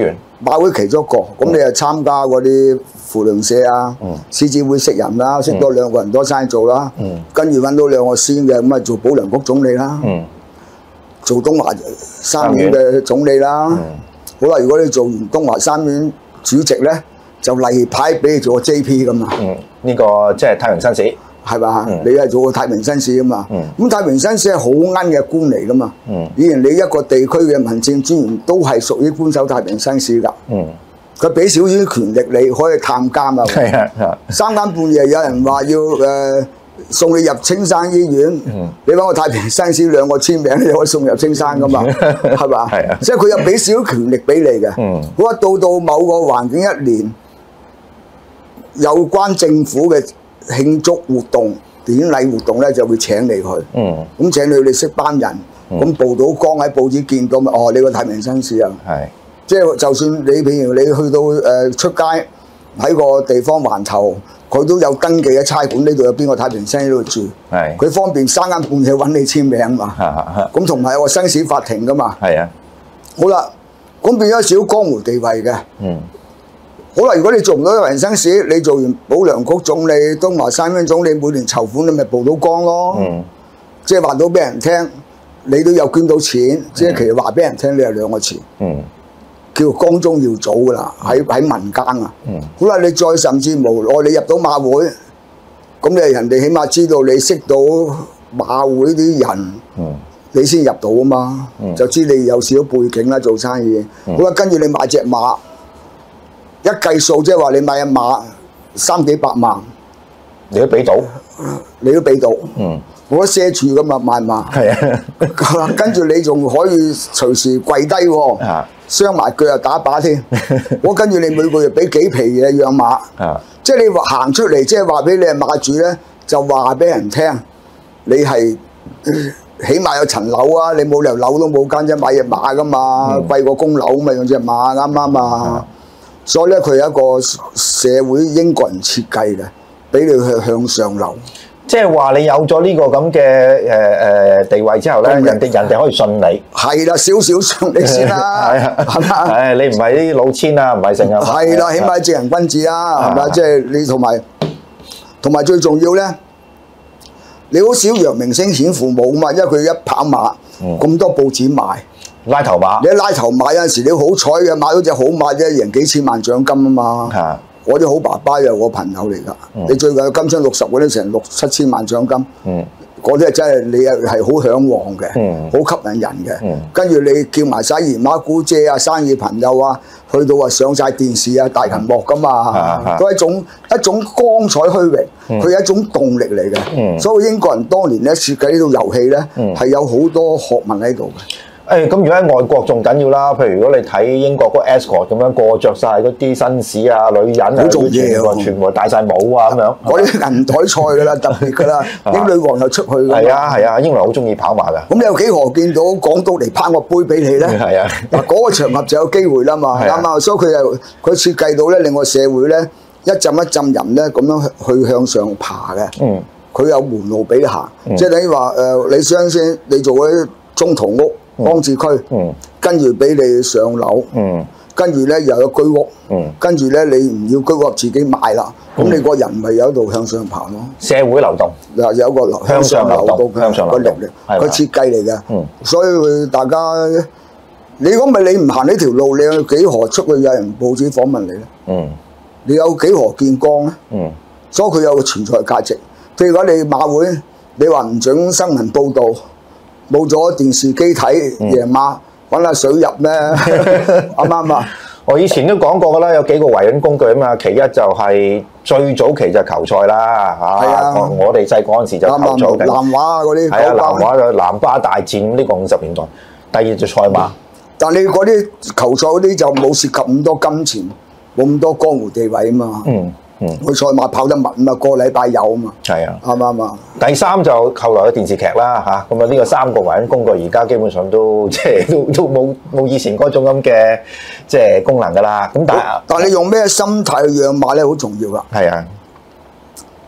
馬會其中一個，咁你就參加嗰啲扶輪社啊、獅子會識人啦，識多兩個人多生做啦，跟住揾到兩個師嘅，咁啊做保良局總理啦，做東華三院嘅總理啦。好啦，如果你做完東華三院主席咧，就例牌俾你做個 J P 咁啊。 呢個即係太平紳士。 係嘛？嗯、你係做個太平紳士啊嘛，咁、嗯、太平紳士係好奀嘅官嚟噶嘛。嗯、以前你一個地區嘅民政專員都係屬於官守太平紳士㗎。佢俾少少權力你可以探監啊。係啊，三更半夜有人話要誒、呃、送你入青山醫院，嗯、你揾個太平紳士兩個簽名，你可以送入青山㗎嘛，係嘛？係啊，即係佢又俾少少權力俾你嘅。好啊、嗯，到到某個環境一年，有關政府嘅慶祝活動、典禮活動咧，就會請你去。嗯，咁請你去，你識班人，咁報到光喺報紙見到咪？哦，你個太平紳士啊。係，即係就算你譬如你去到誒出街喺個地方環頭，佢都有登記嘅差館，呢度有邊個太平紳士喺度住。係，佢方便三更半夜揾你簽名嘛。咁同埋有個紳士法庭噶嘛。係啊。好啦，咁變咗少江湖地位嘅。嗯。好啦，如果你做唔到太平紳士，你做完保良局總理、東華三院總理，每年籌款你咪報到光咯。嗯，即係話到俾人聽，你都有捐到錢，嗯、即係其實話俾人聽，你有兩個詞。嗯，叫光宗耀祖噶啦，喺喺民間啊。嗯，好啦，你再甚至無我你入到馬會，咁你人哋起碼知道你識到馬會啲人，嗯，你先入到啊嘛。嗯，就知你有少少背景啦，做生意。嗯、好啦，跟住你買隻馬。一計數即係話你買一馬三幾百萬，你都俾到，你都俾到。嗯，我都奢住噶嘛買馬。係啊，跟住你仲可以隨時跪低喎，傷埋腳又打靶添。我跟住你每個月俾幾皮嘢養馬。啊，即係你話行出嚟，即係話俾你係馬主咧，就話俾人聽，你係起碼有層樓啊！你冇理由樓都冇間啫，買隻馬噶嘛，貴過供樓咪用隻馬啱唔啱啊？所以咧，佢係一個社會英國人設計嘅，俾你去向上流。即係話你有咗呢個咁嘅誒誒地位之後咧，人哋人哋可以信你。係啦，少少信你先啦，係嘛？誒，你唔係啲老千啊，唔係成日。係啦，起碼正人君子啦，係嘛？即係你同埋同埋最重要咧，你好少揚名聲顯父母嘛，因為佢一跑馬咁多報紙賣。拉頭馬，你一拉頭馬有陣時你好彩嘅買到隻好馬啫，贏幾千萬獎金啊嘛！啊我啲好爸爸又係我朋友嚟㗎，嗯、你最近金槍六十嗰啲成六七千萬獎金，嗰啲係真係你係好嚮往嘅，好、嗯、吸引人嘅。嗯、跟住你叫埋晒姨媽姑姐啊、生意朋友啊，去到啊上晒電視啊、大銀幕㗎嘛，都係一種一種光彩虛榮，佢係、嗯、一種動力嚟嘅。嗯、所以英國人當年咧設計呢套遊戲咧，係、嗯、有好多學問喺度嘅。誒咁如果喺外國仲緊要啦，譬如如果你睇英國嗰個 escort 咁樣過着晒嗰啲紳士啊、女人啊，好重要啊，全部戴晒帽啊咁樣，嗰啲銀台賽㗎啦，特別㗎啦，英女王又出去㗎嘛。係啊係啊，英女王好中意跑馬㗎。咁你有幾何見到港督嚟頒個杯俾你咧？係啊，嗱嗰個場合就有機會啦嘛，啱啊，所以佢又佢設計到咧，令個社會咧一陣一陣人咧咁樣去向上爬嘅。嗯，佢有門路俾你行，即係等於話誒，你相先你做嗰啲中途屋。安置區，嗯、跟住俾你上樓，嗯、跟住咧又有居屋，嗯、跟住咧你唔要居屋自己買啦，咁、嗯、你個人咪有一度向上爬咯。社會流動，嗱有一個向上流動嘅個力量，個設計嚟嘅，嗯、所以大家你如果唔係你唔行呢條路，你有幾何出去有人報紙訪問你咧？嗯、你有幾何見光咧？嗯、所以佢有個存在價值。譬如講你馬會，你話唔準新聞報導。冇咗電視機睇，夜晚揾下水入咩？啱唔啱啊？我以前都講過㗎啦，有幾個維穩工具啊嘛。其一就係最早期就球賽啦，嚇。係啊，我我哋細嗰陣時就球賽嘅。南華啊嗰啲。係啊，南華嘅南巴大戰呢個五十年代。第二就賽馬。但你嗰啲球賽嗰啲就冇涉及咁多金錢，冇咁多江湖地位啊嘛。嗯。佢賽馬跑得密啊嘛，個禮拜有啊嘛，係啊，啱唔啱啊？第三就後來嘅電視劇啦嚇，咁啊呢個三個維穩工具而家基本上都即係都都冇冇以前嗰種咁嘅即係功能㗎啦。咁但係但係你用咩心態去養馬咧，好重要㗎。係啊，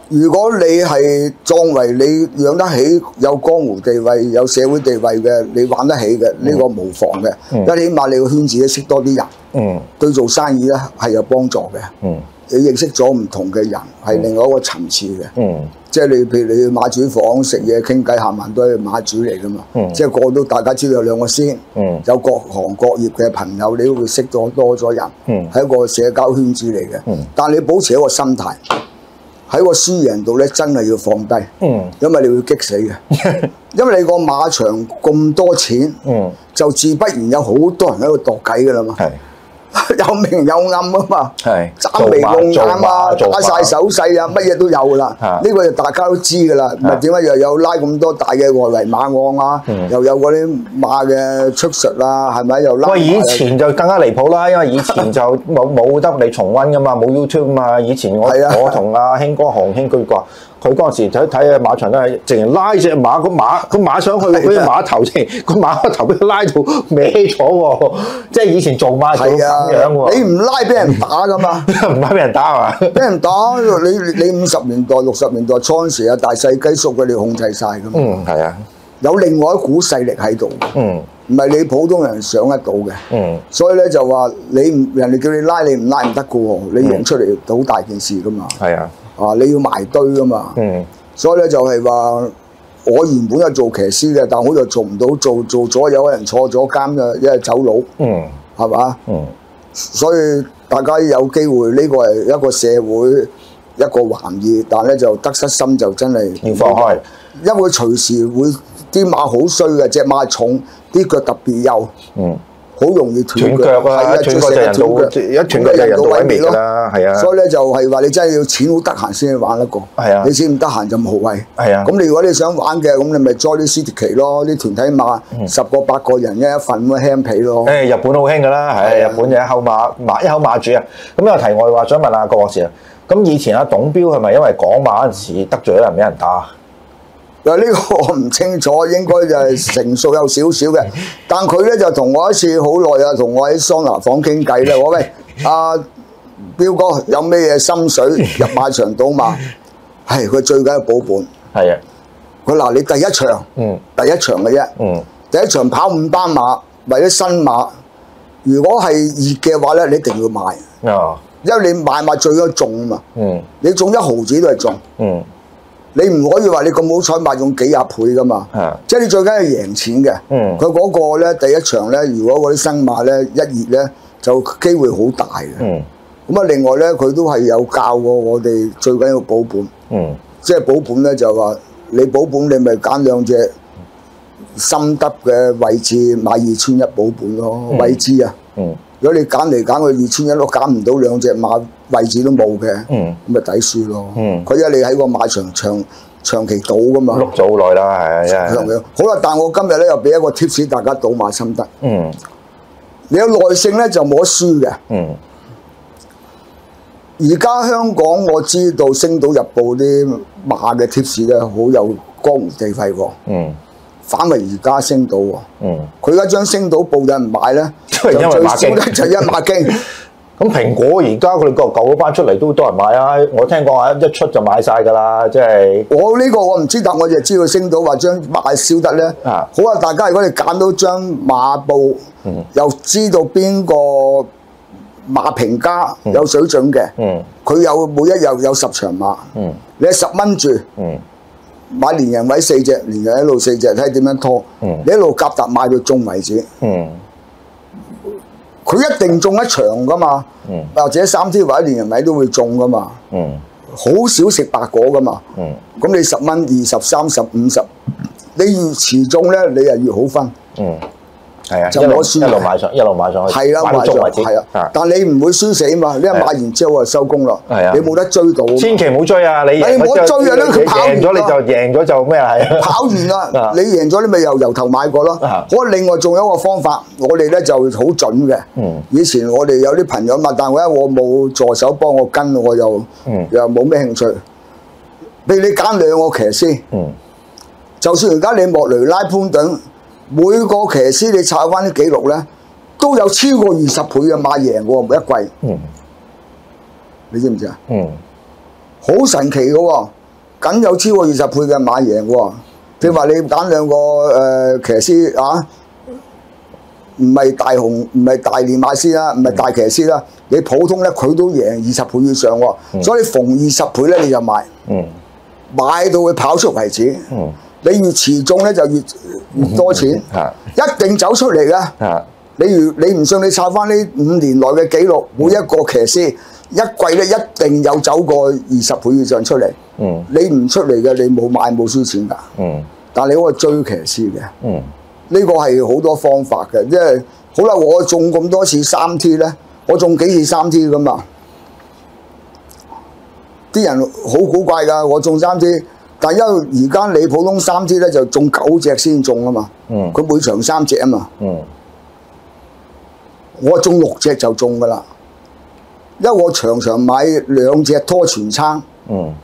如果你係作為你養得起有江湖地位、有社會地位嘅，你玩得起嘅呢、嗯、個無妨嘅。一、嗯、起碼你個圈子都識多啲人，嗯、對做生意咧係有幫助嘅。嗯、你認識咗唔同嘅人係另外一個層次嘅。嗯、即係你譬如你去馬主房食嘢傾偈，行行都係馬主嚟噶嘛。嗯、即係個個都大家知道有兩個先，嗯、有各行各業嘅朋友，你都會識咗多咗人，係、嗯、一個社交圈子嚟嘅。嗯、但係你保持一個心態。喺個輸贏度咧，真係要放低，嗯、因為你會激死嘅。因為你個馬場咁多錢，嗯、就自不然有好多人喺度度計㗎啦嘛。有明有暗啊嘛，爭眉弄眼啊，打晒手勢啊，乜嘢都有㗎啦。呢個就大家都知㗎啦。唔係點解又有拉咁多大嘅外圍馬案啊？嗯、又有嗰啲馬嘅出術啊？係咪又拉？ 喂，以前就更加離譜啦，因為以前就冇冇得你重溫㗎嘛，冇 YouTube 嘛。以前我我同阿興哥韓興佢話。佢嗰陣時睇睇嘅馬場都係，淨係拉隻馬，個馬個馬上去嗰隻馬頭先，個馬個頭俾佢拉到歪咗喎，即係以前做馬係咁樣喎。 你唔拉俾人打噶嘛？ 唔拉俾人打係嘛？ 俾人打，你你五十年代、六十年代初時啊，大細雞叔佢哋控制晒噶嘛。嗯，係啊，有另外一股勢力喺度。嗯，唔係你普通人想得到嘅。嗯，所以咧就話你唔人哋叫你拉，你唔拉唔得噶喎，你贏出嚟好大件事噶嘛。係啊。啊！你要埋堆噶嘛，嗯、所以咧就係話，我原本係做騎師嘅，但我就做唔到，做做咗有人坐咗監嘅，一係走佬，係嘛？所以大家有機會呢、呢個係一個社會一個玩意，但咧就得失心就真係要放開， 因為隨時會啲馬好衰嘅，隻馬重，啲腳特別幼。嗯好容易斷腳啊！ 斷腳就人道，一斷腳就人道毀滅啦，係啊！ 所以咧就係話你真係要錢好得閒先去玩得過，係啊！你錢唔得閒就無謂，係啊！咁你如果你想玩嘅，咁你咪 join 啲 city 騎咯，啲團體馬十個八個人一一份咁輕皮咯。 誒，日本好興㗎啦，係日本就一口馬馬一口馬主啊！咁有題外話想問下郭博士啊，咁以前阿董彪係咪因為講馬嗰陣時得罪咗人俾人打？ 嗱，呢個我唔清楚，應該就係成數有少少嘅。但佢咧就同我一次好耐啊，同我喺桑拿房傾偈咧。我喂，阿彪哥有咩嘢心水入馬場賭馬？係佢最緊要保本。係啊。佢嗱你第一場，嗯，第一場嘅啫，嗯，第一場跑五班馬，為咗新馬，如果係熱嘅話咧，你一定要買。哦。因為你買馬最多中啊嘛。嗯。你中一毫子都係中。嗯。你唔可以話你咁好彩買中幾廿倍噶嘛？啊、即係你最緊要贏錢嘅。佢嗰、嗯、個咧第一場咧，如果嗰啲新馬咧一熱咧，就機會好大嘅。咁啊、嗯，另外咧佢都係有教過我哋最緊要保本。嗯、即係保本咧就話你保本你咪揀兩隻心得嘅位置買二千一保本咯，嗯、位置啊。嗯、如果你揀嚟揀去二千一都揀唔到兩隻馬。位置都冇嘅，咁咪抵輸咯。佢因為你喺個馬場長長期賭噶嘛， 碌咗好耐啦，係啊。 好啦，但係我今日咧又俾一個 tips 大家賭馬心得。嗯，你有耐性咧就冇得輸嘅。嗯。而家香港我知道《星島日報》啲馬嘅 tips 咧好有江湖地位喎。嗯。反為而家星島喎。嗯。佢而家將星島報有人買咧，就最少咧就一馬經。 咁蘋果而家佢哋個舊嗰班出嚟都多人買啊！我聽講話一出就買晒㗎啦，即係我呢個我唔知，但我就知道星島話將馬燒得咧。啊，好啊！大家如果你揀到張馬報，嗯、又知道邊個馬評家有水準嘅，佢、嗯、有每一日有十場馬，嗯、你十蚊住，嗯、買連人位四隻，連人一路四隻，睇點樣拖，嗯、你一路夾搭買到中為止。嗯佢一定中一場噶嘛，嗯、或者三天或者連人位都會中噶嘛，好、嗯、少食白果噶嘛。咁、嗯、你十蚊、二十、三十、五十，你越遲中咧，你就越好分。嗯係啊，就攞輸一路買上，一路買上去， 係啦，買到中為止。係啊，但你唔會輸死嘛？你一買完之後就收工啦。係啊，你冇得追到。 千祈唔好追啊！你贏咗就贏咗，你就贏咗就咩啊？係跑完啦，你贏咗你咪又由頭買過咯。好，另外仲有一個方法，我哋咧就好準嘅。嗯。以前我哋有啲朋友問，但係我冇助手幫我跟，我又又冇咩興趣。譬如你揀兩個騎師，嗯，就算而家你莫雷拉潘頓。每個騎師你查翻啲記錄咧，都有超過二十倍嘅馬贏喎，每一季。嗯，你知唔知啊？嗯，好神奇嘅喎。 僅有超過二十倍嘅馬贏喎。譬如話你揀兩個誒、呃、騎師啊，唔係大紅，唔係大連馬師啦，唔係大騎師啦，你普通咧佢都贏二十倍以上喎。嗯、所以逢二十倍咧你就買，嗯、買到佢跑出為止。嗯、你越遲中咧就越越多錢，嗯、一定走出嚟嘅。嗯、你如你唔信，你抄翻呢五年內嘅記錄，每一個騎師。一季咧一定有走過二十倍以上出嚟，嗯、你唔出嚟嘅你冇買冇輸錢㗎，嗯、但係你可以追騎師嘅，呢、嗯、個係好多方法嘅，即係好啦，我中咁多次三 T 咧，我中幾次三 T 㗎嘛，啲人好古怪㗎，我中三 T，但因為而家你普通三 T 咧就中九隻先中啊嘛，佢、嗯、每場三隻啊嘛，嗯、我中六隻就中㗎啦。因為我場場買兩隻拖全倉，嗯、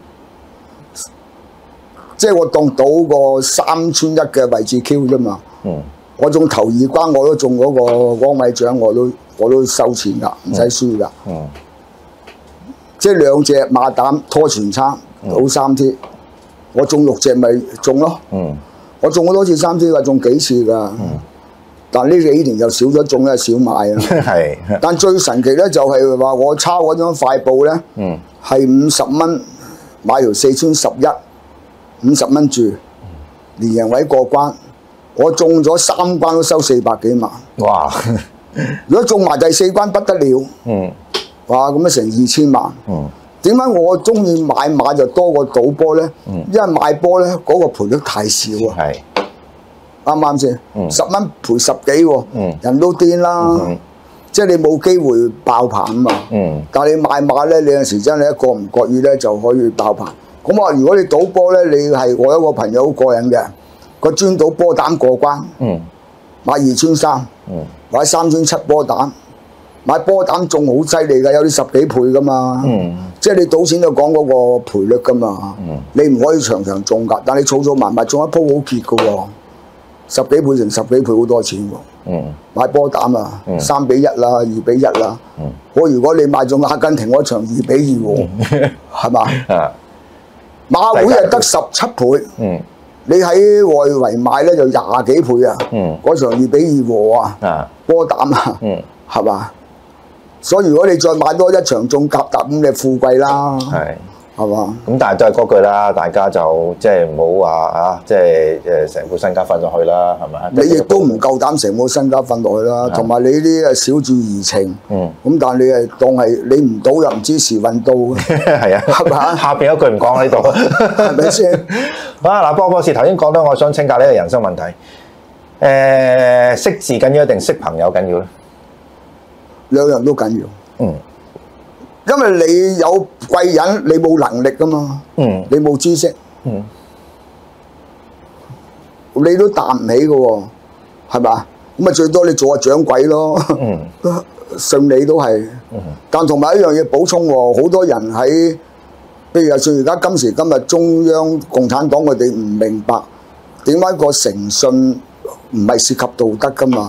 即係我當賭個三串一嘅位置 Q 啫嘛。嗯、我中頭二關我都中嗰個汪米獎，我都我都收錢㗎，唔使輸㗎。嗯嗯、即係兩隻馬膽拖全倉賭三 T，我中六隻咪中咯。嗯、我中好多次三 T 㗎，中幾次㗎。嗯但呢幾年就少咗中咧，少買啊！係。但最神奇咧就係話我抄嗰張快報咧，係五十蚊買條四川十一，五十蚊注，連贏位過關，我中咗三關都收四百幾萬。哇！如果中埋第四關不得了，嗯，哇咁啊成二千萬。嗯。點解我中意買馬就多過賭波咧？嗯。因為買波咧嗰個賠率太少啊。係。啱啱先？嗯、十蚊賠十幾喎，嗯、人都癲啦！嗯、即係你冇機會爆棚啊嘛。嗯、但係你買馬咧，你有陣時真係一個唔覺意咧就可以爆棚。咁啊，如果你賭波咧，你係我有一個朋友好過癮嘅，個專賭波膽過關，嗯、買二千三，或者三千七波膽，買波膽仲好犀利㗎，有啲十幾倍㗎嘛。嗯、即係你賭錢就講嗰個賠率㗎嘛。嗯、你唔可以場場中㗎，但係你儲儲埋埋中一鋪好結㗎喎。十幾倍乘十幾倍好多錢喎，嗯、買波膽啊，嗯、三比一啦，二比一啦。嗯、我如果你買咗阿根廷嗰場二比二喎，係嘛？馬會係得十七倍，嗯、你喺外圍買咧就廿幾倍啊。嗰、嗯、場二比二和啊，波膽啊，係嘛、嗯？所以如果你再買多一場中甲達咁，你富貴啦。係。係嘛？咁但係都係嗰句啦，大家就即係唔好話啊，即係誒成副身家瞓落去啦，係咪？你亦都唔夠膽成副身家瞓落去啦，同埋你啲誒小注怡情，嗯，咁但係你係當係你唔賭又唔知時運到，係啊，係嘛？下邊一句唔講喺度，係咪先？啊嗱，波博士頭先講到，我想請教呢個人生問題，誒識字緊要定識朋友緊要咧？兩樣都緊要，嗯。因為你有貴人，你冇能力噶嘛，嗯、你冇知識，嗯、你都擔唔起噶喎，係嘛？咁啊最多你做下掌櫃咯，嗯、順利都係。嗯、但同埋一樣嘢補充喎，好多人喺，譬如就算而家今時今日中央共產黨佢哋唔明白點解個誠信唔係涉及道德噶嘛？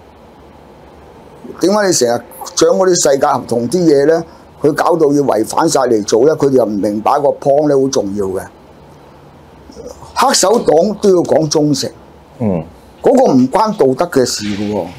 點解你成日將嗰啲世界合同啲嘢咧？佢搞到要違反晒嚟做咧，佢哋又唔明白個 point 咧，好重要嘅。黑手黨都要講忠誠，嗯，嗰個唔關道德嘅事嘅喎。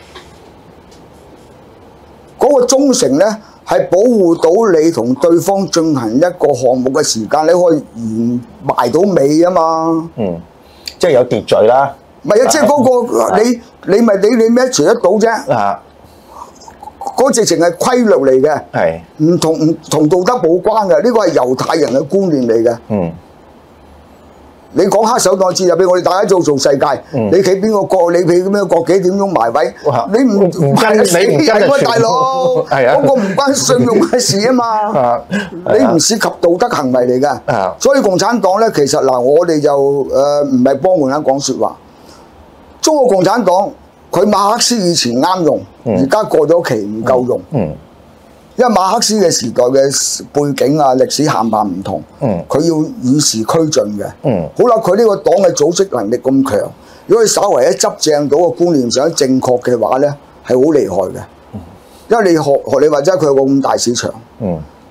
嗰個忠誠咧係保護到你同對方進行一個項目嘅時間，你可以完埋到尾啊嘛。嗯，即係有秩序啦。唔係啊，即係嗰個你你咪你你 match 得到啫。啊！嗰直情係規律嚟嘅，係唔同唔同道德冇關嘅，呢個係猶太人嘅觀念嚟嘅。嗯，你講黑手黨切入俾我哋大家做做世界，嗯、你企邊個角，你企咁樣角幾點鐘埋位，哇你唔唔跟你唔跟嘅大佬，嗰個唔關信用嘅事啊嘛，啊你唔涉及道德行為嚟嘅。啊、所以共產黨咧，其實嗱，我哋就誒唔係幫共產黨講説話，中國共產黨。佢馬克思以前啱用，而家過咗期唔夠用。嗯嗯、因為馬克思嘅時代嘅背景啊、歷史涵養唔同，佢、嗯、要與時俱進嘅。嗯、好啦，佢呢個黨嘅組織能力咁強，如果佢稍為一執正到個觀念上正確嘅話咧，係好厲害嘅。嗯、因為你學學你話齋，佢有個咁大市場，嗯、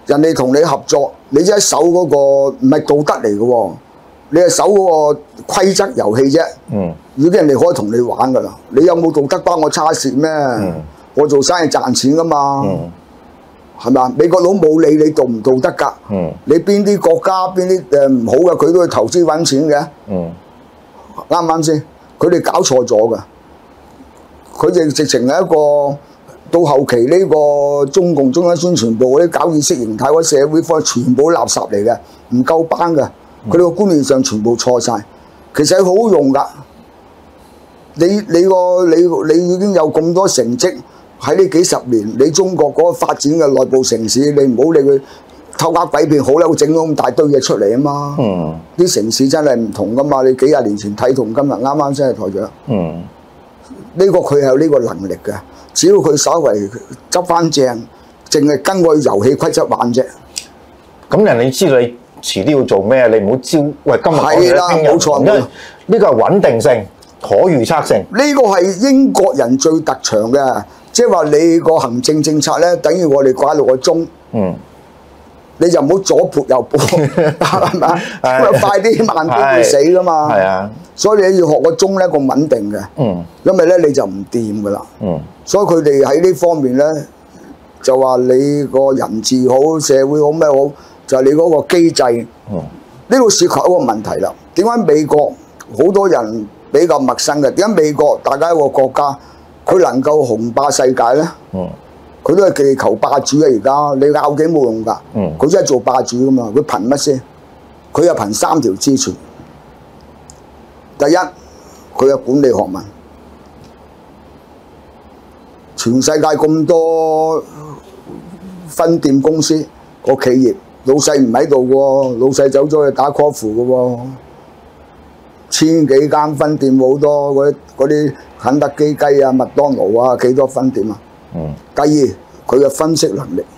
人哋同你合作，你只係守嗰個唔係道德嚟嘅喎，你係守嗰個規則遊戲啫。嗯，已經人哋可以同你玩㗎啦。你有冇道德關我叉事咩？嗯、我做生意賺錢㗎嘛。嗯，係咪？美國佬冇理你道唔道德㗎。嗯，你邊啲國家邊啲誒唔好嘅，佢都去投資揾錢嘅。嗯，啱唔啱先？佢哋搞錯咗㗎。佢哋直情係一個。到後期呢個中共中央宣傳部嗰啲搞意識形態嗰啲社會科全部垃圾嚟嘅，唔夠班嘅，佢哋個觀念上全部錯晒。其實係好用㗎。你你個你你已經有咁多成績喺呢幾十年，你中國嗰個發展嘅內部城市，你唔好理佢偷呃鬼片好啦，會整到咁大堆嘢出嚟啊嘛。嗯。啲城市真係唔同㗎嘛，你幾廿年前睇同今日啱啱先係台長。嗯。呢個佢係有呢個能力嘅。只要佢稍為執翻正，淨係跟個遊戲規則玩啫。咁人哋知道你遲啲要做咩，你唔好招。喂，今日係啦，冇錯，因為呢個係穩定性、可預測性。呢個係英國人最特長嘅，即係話你個行政政策咧，等於我哋掛六個鐘。嗯。你就唔好左撥右撥，係咪？咁啊快啲慢啲會死噶嘛。係啊。所以你要學個鐘咧，個穩定嘅。嗯。因為咧你就唔掂噶啦。嗯。所以佢哋喺呢方面咧，就話你個人治好、社會好咩好，就係你嗰個機制。嗯。呢度涉及一個問題啦。點解美國好多人比較陌生嘅？點解美國大家一個國家，佢能夠雄霸世界咧？嗯。佢都係祈求霸主啊！而家你拗幾冇用㗎，佢真係做霸主㗎嘛？佢憑乜先？佢又憑三條支柱。第一，佢有管理學問。全世界咁多分店公司個企業，老細唔喺度喎，老細走咗去打 golf 嘅喎，千幾間分店好多嗰啲嗰啲肯德基雞啊、麥當勞啊，幾多分店啊？嗯、第二，佢嘅分析能力，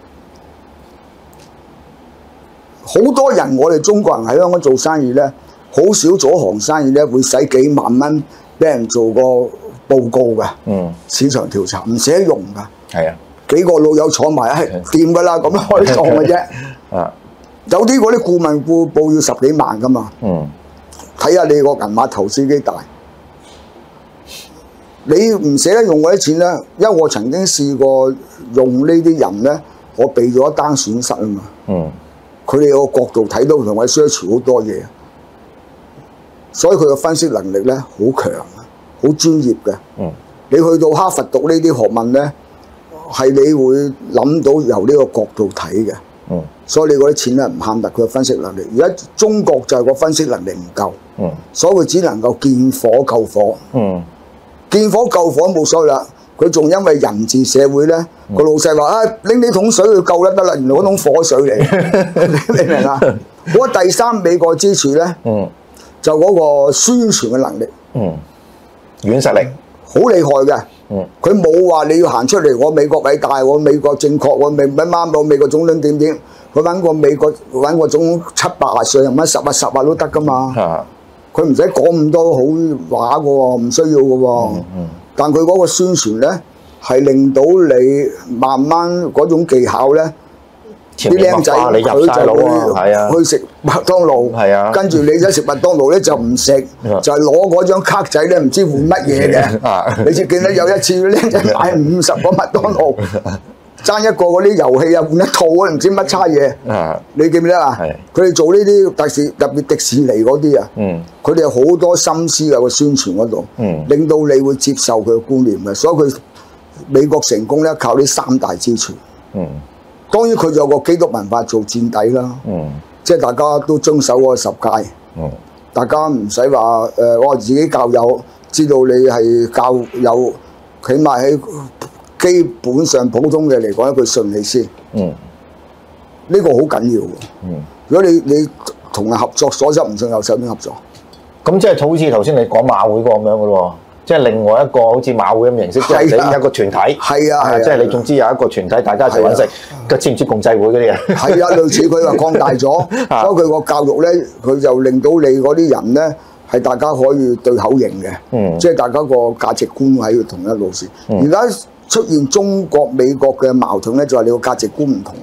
好多人我哋中國人喺香港做生意咧，好少做一行生意咧會使幾萬蚊俾人做個報告嘅，嗯、市場調查唔捨得用㗎，係啊，幾個老友坐埋係掂㗎啦，咁樣開檔嘅啫，啊，有啲嗰啲顧問報報要十幾萬㗎嘛，嗯，睇下你個銀碼投資幾大。你唔捨得用嗰啲錢咧，因為我曾經試過用呢啲人咧，我避咗一單損失啊嘛。嗯。佢哋個角度睇到同我 search 好多嘢，所以佢嘅分析能力咧好強啊，好專業嘅。嗯。你去到哈佛讀呢啲學問咧，係你會諗到由呢個角度睇嘅。嗯。所以你嗰啲錢咧唔慳得佢嘅分析能力。而家中國就係個分析能力唔夠。嗯。所以佢只能夠見火救火。嗯。見火救火冇所謂啦，佢仲因為人治社會咧，個、嗯、老細話啊拎啲桶水去救得得啦，原來嗰桶火水嚟，你明唔明啊？嗰第三美國之處咧，嗯、就嗰個宣傳嘅能力，嗯，軟實力好厲害嘅，佢冇話你要行出嚟，我美國偉大，我美國正確，我美乜啱，我美國總統點點，佢揾個美國揾個總統七八十歲，乜十啊十啊都得噶嘛。啊佢唔使講咁多好話嘅喎，唔需要嘅喎。嗯嗯、但佢嗰個宣傳咧，係令到你慢慢嗰種技巧咧，啲僆仔佢就會去食麥當勞。係啊，跟住你一食麥當勞咧就唔食，啊、就係攞嗰張卡仔咧，唔知換乜嘢嘅。啊、你只見到有一次僆仔買五十個麥當勞。爭一個嗰啲遊戲啊，換一套啊，唔知乜叉嘢。啊、你記唔記得啊？佢哋做呢啲特士特別迪士尼嗰啲啊，佢哋有好多心思喺個宣傳嗰度，嗯、令到你會接受佢嘅觀念嘅。所以佢美國成功咧，靠呢三大支柱。嗯、當然佢有個基督文化做墊底啦，嗯、即係大家都遵守嗰個十戒。嗯、大家唔使話誒，我自己教友知道你係教友，起碼喺。基本上普通嘅嚟講，一句信你先。嗯，呢個好緊要喎。嗯，如果你你同人合作，所執唔信，又想點合作？咁即係好似頭先你講馬會個咁樣嘅咯，即係另外一個好似馬會咁形式，即係你一個團體。係啊，係即係你總之有一個團體，大家一齊揾食。佢知唔知共濟會嗰啲啊？係啊，類似佢話擴大咗，所以佢個教育咧，佢就令到你嗰啲人咧係大家可以對口型嘅。嗯，即係大家個價值觀喺同一路線。而家出現中國美國嘅矛盾咧，就係你個價值觀唔同啊嘛。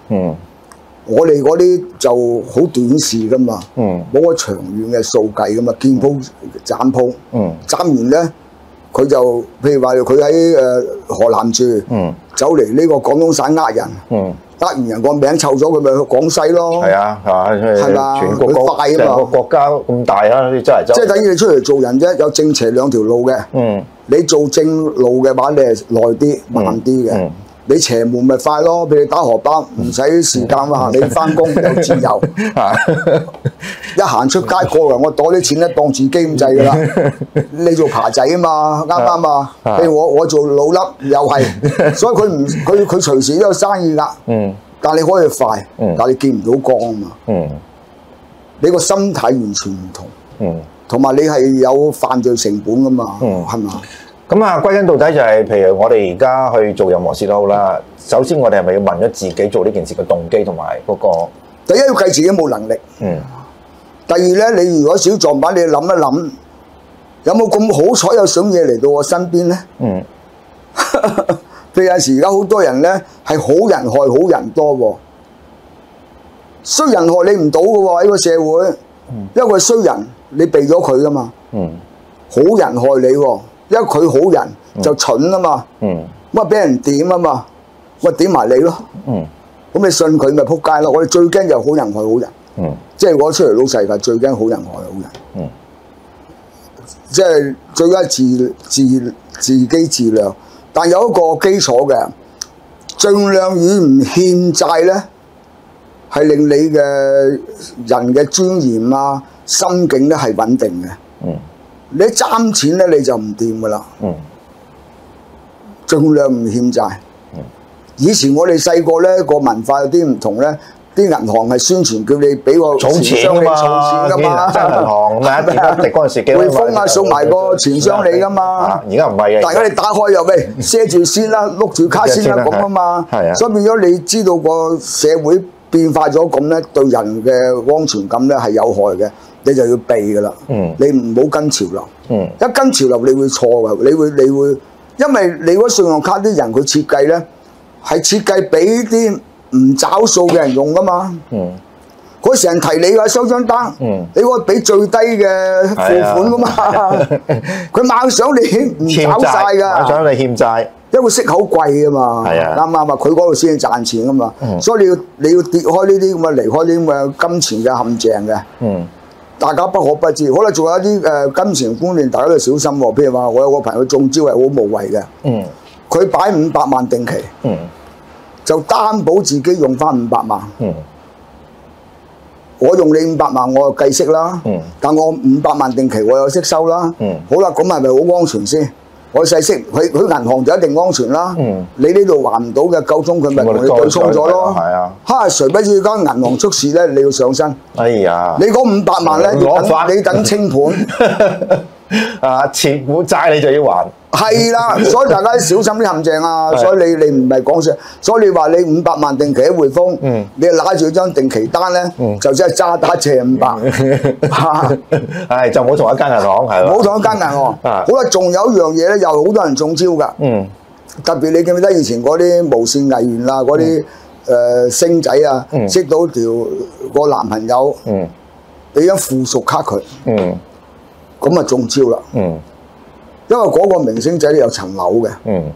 嗯，我哋嗰啲就好短視噶嘛，嗯，冇個長遠嘅數計噶嘛，見鋪斬鋪，嗯，斬完咧佢就譬如話佢喺誒河南住，嗯，走嚟呢個廣東省呃人，嗯。呃完人個名湊咗佢咪去廣西咯， 係啊，係嘛，全國快啊嘛， 個國家咁大啊，你真係即係等於你出嚟做人啫，有正邪兩條路嘅。嗯，你做正路嘅話，你係耐啲、慢啲嘅。嗯，你邪門咪快咯，俾你打荷包，唔使時間啊，你翻工有自由。一行出街過嚟，我攞啲錢咧當自己咁滯㗎啦。你做扒仔啊嘛，啱啱啊？譬如我我做老粒又係，所以佢唔佢佢隨時都有生意㗎。嗯，但係你可以快，但係你見唔到光啊嘛。嗯，你個心態完全唔同。嗯，同埋你係有犯罪成本㗎嘛。嗯，係嘛？ 咁啊，歸根到底就係，譬如我哋而家去做任何事都好啦。首先，我哋係咪要問咗自己做呢件事嘅動機同埋嗰個？ 第一要計自己冇能力。嗯。第二咧，你如果小撞板，你諗一諗，有冇咁好彩有筍嘢嚟到我身邊咧？嗯。譬如有時而家好多人咧係好人害好人多喎，衰人害你唔到嘅喎喺個社會，因為佢衰人，你避咗佢噶嘛。嗯。好人害你喎。因為佢好人就蠢啊嘛，咁啊俾人點啊嘛，我點埋你咯，咁你信佢咪撲街咯。我哋最驚就好人害好人，嗯、即係我出嚟老世界最驚好人害好人，嗯、即係最緊自自自己自量，但有一個基礎嘅，盡量與唔欠債咧，係令你嘅人嘅尊嚴啊、心境咧係穩定嘅。嗯你一爭錢咧你就唔掂噶啦，嗯，盡量唔欠債。嗯，以前我哋細個咧個文化有啲唔同咧，啲銀行係宣傳叫你俾個儲錢㗎嘛， 儲錢㗎嘛， 真銀行咩？而家嗰陣時幾匯豐啊送埋個錢箱你㗎嘛， 而家唔係嘅。 大家你打開又喂賒住先啦，碌住卡先啦咁啊嘛，係啊，所以變咗你知道個社會變化咗咁咧，對人嘅安全感咧係有害嘅。你就要避噶啦，嗯、你唔好跟潮流，嗯、一跟潮流你會錯噶，你會你會，因為你嗰信用卡啲人佢設計咧係設計俾啲唔找數嘅人用噶嘛，佢成日提你㗎收張單，嗯、你嗰個俾最低嘅付款噶嘛，佢猛想你唔找晒㗎， 猛想你欠債， 因為息口貴啊嘛，啱啱啊？佢嗰度先至賺錢噶嘛，嗯、所以你要你要跌開呢啲咁嘅離開啲咁嘅金錢嘅陷阱嘅。嗯大家不可不知，可能仲有一啲誒金錢觀念，大家都要小心喎。譬如話，我有個朋友中招係好無謂嘅，嗯，佢擺五百萬定期，嗯，就擔保自己用翻五百萬，嗯，我用你五百萬，我就計息啦，嗯，但我五百萬定期我有息收啦，嗯，好啦，咁係咪好安全先？我細息，佢佢銀行就一定安全啦。嗯，你呢度還唔到嘅，夠鐘佢咪同你對沖咗咯。係啊，哈！誰不知間銀行出事咧，你要上身。哎呀！你嗰五百萬咧，你等你等清盤。 啊，欠股債你就要還。 係啦，所以大家小心啲陷阱啊！所以你你唔係講笑，所以你話你五百萬定期喺匯豐，嗯、你揦住張定期單咧，嗯、就真係渣打借五百， 係就冇同一間銀行係冇同一間銀行。好啦，仲有一樣嘢咧，又好多人中招㗎。嗯、特別你記唔記得以前嗰啲無線藝員啊，嗰啲誒星仔啊，嗯、識到條個男朋友，俾張附屬卡佢，咁啊中招啦。嗯因為嗰個明星仔有層樓嘅，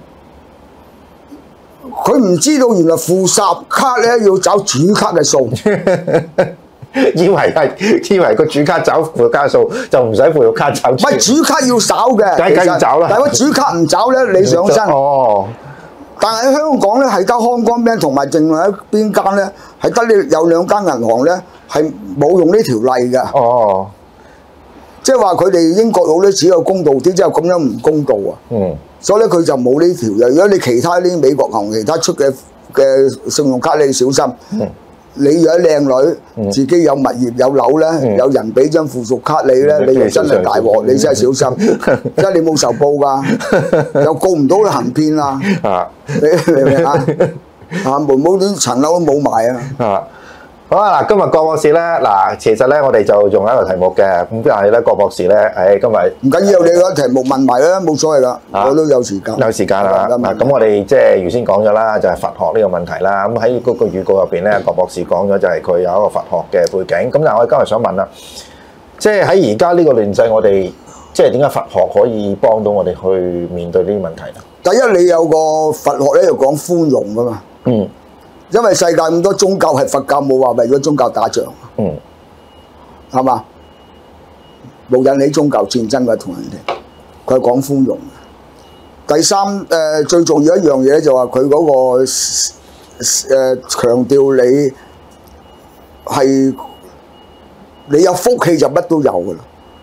佢唔、嗯、知道原來附屬卡咧要找主卡嘅數， 以為係以為個主卡找附屬卡數就唔使附屬卡找。唔係主卡要找嘅， 梗係要找啦。 但係個主卡唔找咧，你上身。哦。但係喺香港咧，係得康光 bank 同埋另外一邊間咧，係得呢有兩間銀行咧係冇用呢條例嘅。哦。即係話佢哋英國佬咧只有公道啲，之後咁樣唔公道啊！嗯，所以咧佢就冇呢條嘅。如果你其他啲美國行其他出嘅嘅信用卡，你要小心。嗯，你如果靚女，嗯、自己有物業有樓咧，嗯、有人俾張附屬卡你咧，嗯、你就真係大鑊，你真係小心。即係你冇受報㗎，又告唔到你行騙啊！你明唔明啊？啊，門冇啲層樓都冇埋啊！啊！ 好啊！嗱，今日郭博士咧，嗱，其實咧我哋就仲有一個題目嘅，咁但係咧郭博士咧，誒今日唔緊要，你個題目問埋啦，冇所謂噶，我都有時間。 有時間啦，嗱，咁我哋即係預先講咗啦，就係佛學呢個問題啦。咁喺嗰個預告入邊咧，郭博士講咗就係佢有一個佛學嘅背景。咁但係我哋今日想問啦，即係喺而家呢個亂世，我哋即係點解佛學可以幫到我哋去面對呢啲問題咧？ 第一，你有個佛學咧，就講寬容噶嘛。嗯。因為世界咁多宗教，係佛教冇話為咗宗教打仗，嗯，係嘛？冇引起宗教戰爭嘅同人哋，佢係講寬容。第三，誒、呃、最重要一樣嘢就話佢嗰個誒、呃、強調你係你有福氣就乜都有噶啦，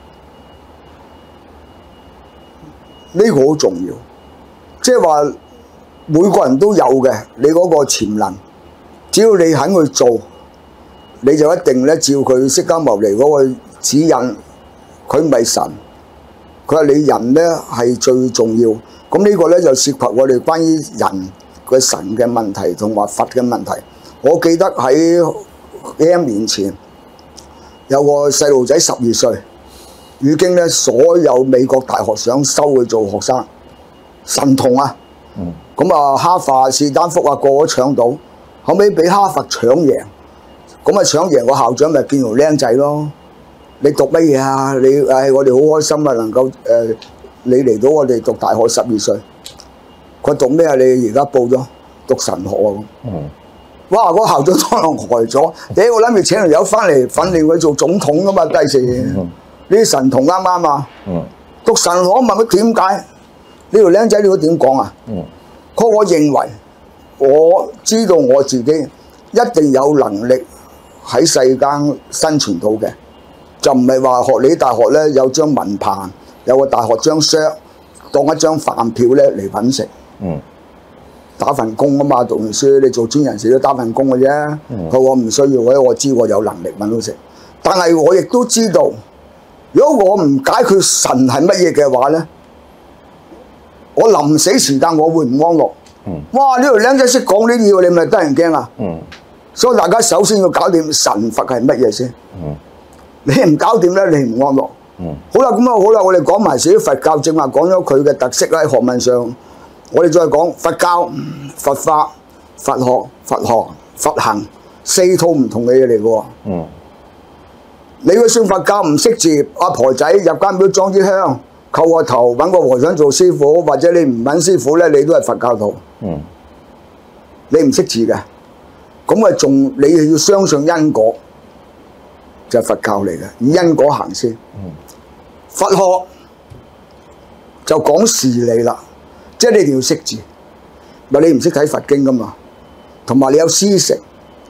呢、這個好重要。即係話每個人都有嘅，你嗰個潛能。只要你肯去做，你就一定咧照佢釋迦牟尼嗰個指引。佢唔係神，佢話你人咧係最重要。咁呢個咧就涉及我哋關於人嘅神嘅問題同埋佛嘅問題。我記得喺幾廿年前有個細路仔十二歲，已經咧所有美國大學想收佢做學生，神童啊！咁啊、嗯，哈佛、士丹福啊，個個搶到。後尾俾哈佛搶贏，咁啊搶贏個校長咪見條僆仔咯。你讀乜嘢啊？你誒、哎、我哋好開心啊，能夠誒、呃、你嚟到我哋讀大學十二歲。佢讀咩啊？你而家報咗讀神學啊咁。嗯。哇！嗰個校長當堂呆咗。屌我諗住請條友翻嚟訓練佢做總統噶嘛，第時呢啲神童啱啱啊？嗯。讀神學問佢點解？呢條僆仔你會點講啊？嗯。佢我認為。我知道我自己一定有能力喺世間生存到嘅，就唔係話學你大學咧有張文憑，有個大學張箱，當一張飯票咧嚟揾食。嗯，打份工啊嘛，讀完書你做專人士都打份工嘅啫。佢、嗯、我唔需要，因為我知我有能力揾到食。但係我亦都知道，如果我唔解決神係乜嘢嘅話咧，我臨死時間我會唔安樂。哇！呢條僆仔識講呢啲嘢，你咪得人驚啊！嗯，所以大家首先要搞掂神佛係乜嘢先。嗯，你唔搞掂咧，你唔安樂。嗯，好啦，咁啊好啦，我哋講埋少少佛教，正話講咗佢嘅特色啦。喺學問上，我哋再講佛教、佛法、佛學、佛學、佛行四套唔同嘅嘢嚟嘅喎。嗯，你去信佛教唔識字，阿婆仔入間廟裝支香。叩個頭揾個和尚做師傅，或者你唔揾師傅咧，你都係佛教徒。嗯，你唔識字嘅，咁啊仲你係要相信因果，就係、是、佛教嚟嘅，以因果行先。嗯，佛學就講事理啦，即係你一定要識字，咪你唔識睇佛經噶嘛，同埋你有師承。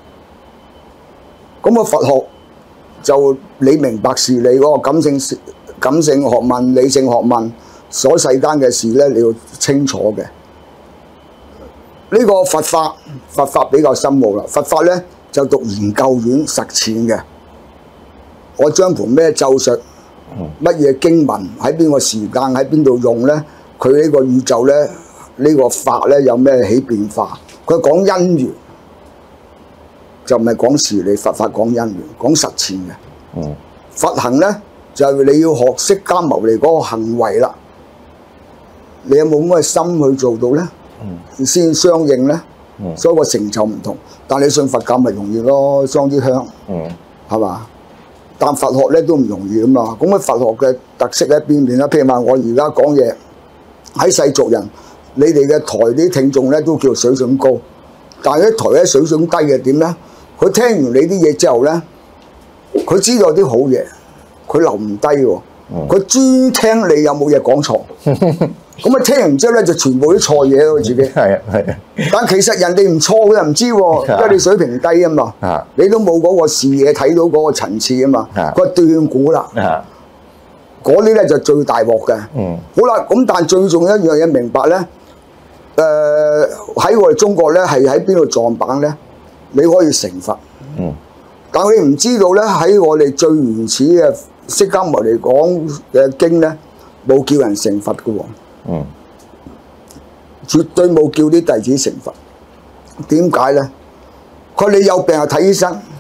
咁個佛學就你明白事理嗰個感性事。感性學問、理性學問，所世間嘅事咧，你要清楚嘅。呢、這個佛法，佛法比較深奧啦。佛法咧就讀研究院實踐嘅。我將盤咩咒術、乜嘢經文喺邊個時間喺邊度用咧？佢呢個宇宙咧，呢、這個法咧有咩起變化？佢講因緣，就唔係講事理。佛法講因緣，講實踐嘅。嗯，佛行咧。就係你要學釋迦牟尼嗰個行為啦，你有冇咁嘅心去做到咧？嗯，先相應咧。嗯，所以個成就唔同。但你信佛教咪容易咯，裝啲香。嗯，係嘛？但佛學咧都唔容易啊嘛。咁啊，佛學嘅特色喺邊邊咧？譬如話我而家講嘢喺世俗人，你哋嘅台啲聽眾咧都叫水準高，但係啲台咧水準低嘅點咧？佢聽完你啲嘢之後咧，佢知道啲好嘢。佢留唔低喎，佢專聽你有冇嘢講錯，咁啊聽完之後咧就全部都錯嘢咯，自己。係啊係啊。但其實人哋唔錯，佢又唔知喎，因為你水平低啊嘛，你都冇嗰個視野睇到嗰個層次啊嘛，佢斷估啦。嗰啲咧就最大鑊嘅。嗯。好啦，咁但係最重要一樣嘢明白咧，誒、呃、喺我哋中國咧係喺邊度撞板咧？你可以成佛。嗯。但係你唔知道咧，喺我哋最原始嘅釋迦牟尼講嘅經咧，冇叫人成佛嘅喎。嗯，絕對冇叫啲弟子成佛。點解咧？佢你有病就睇醫生，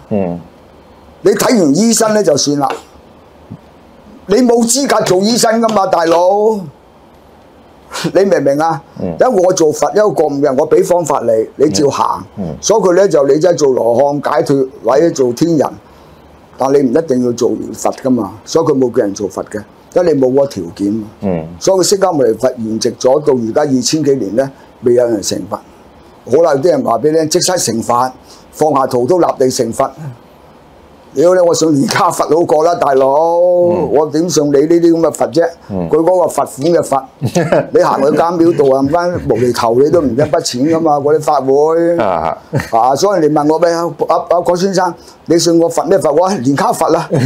嗯，你睇完醫生咧就算啦，你冇資格做醫生噶嘛，大佬。你明唔明啊？因為我做佛，一個覺悟嘅人，我俾方法你，你照行。嗯嗯、所以佢咧就你真係做羅漢解脫，或者做天人，但你唔一定要做佛噶嘛。所以佢冇叫人做佛嘅，因為你冇嗰個條件。嗯、所以佢釋迦牟尼佛圓寂咗到而家二千幾年咧，未有人成佛。好啦，有啲人話俾你聽，即刻成佛，放下屠刀立地成佛。屌你！我上蓮卡佛好過啦，大佬，嗯、我點上你呢啲咁嘅佛啫？佢嗰、嗯、個佛款嘅佛，你行去間廟度啊，翻無厘頭你都唔一筆錢噶嘛，嗰啲法會啊，啊，所以人哋問我喂，阿阿阿郭先生，你信我佛咩佛？我蓮卡佛啦，幾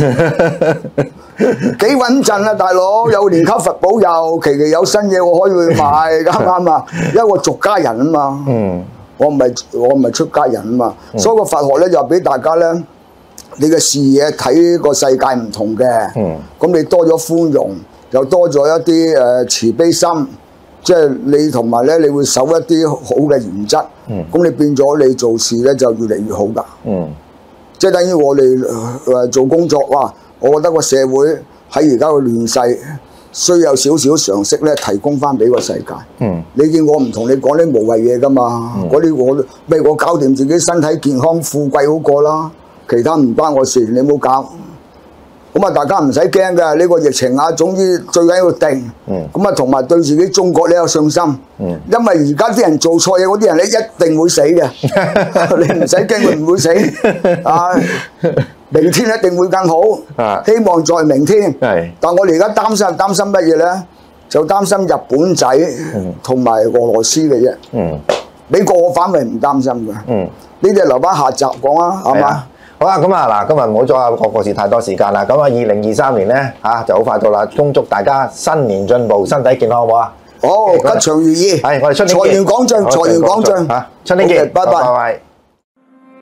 穩陣啊，大佬，有蓮卡佛保佑，期期有新嘢我可以去買，啱唔啱啊？因為我俗家人啊嘛，嗯、我唔係我唔係出家人啊嘛，嗯、所以個佛學咧就俾大家咧。你嘅視野睇個世界唔同嘅，咁、嗯、你多咗寬容，又多咗一啲誒、呃、慈悲心，即係你同埋咧，你會守一啲好嘅原則，咁、嗯、你變咗你做事咧就越嚟越好㗎。嗯、即係等於我哋誒、呃、做工作，哇！我覺得個社會喺而家個亂世，需有少少常識咧，提供翻俾個世界。嗯、你見我唔同你講啲無謂嘢㗎嘛？嗰啲、嗯、我咩我搞掂自己身體健康富貴好過啦。其他唔關我事，你冇搞。咁啊，大家唔使驚嘅，呢個疫情啊，總之最緊要定。咁啊、嗯，同埋對自己中國你有信心。嗯、因為而家啲人做錯嘢嗰啲人咧，一定會死嘅。你唔使驚佢唔會死。啊，明天一定會更好。啊、希望在明天。是但我哋而家擔心係擔心乜嘢咧？就擔心日本仔同埋俄羅斯嘅啫。嗯、美國我反為唔擔心嘅。呢啲留翻下集講啊，係嘛？ 好啦，咁啊嗱，今日唔好阻阿郭博士太多時間啦。咁啊，二零二三年咧嚇就好快到啦，恭祝大家新年進步，身體健康，好唔好啊？ 好，吉祥如意。 係，我哋出年見。 財源廣進，財源廣進。 嚇，出年見，拜拜。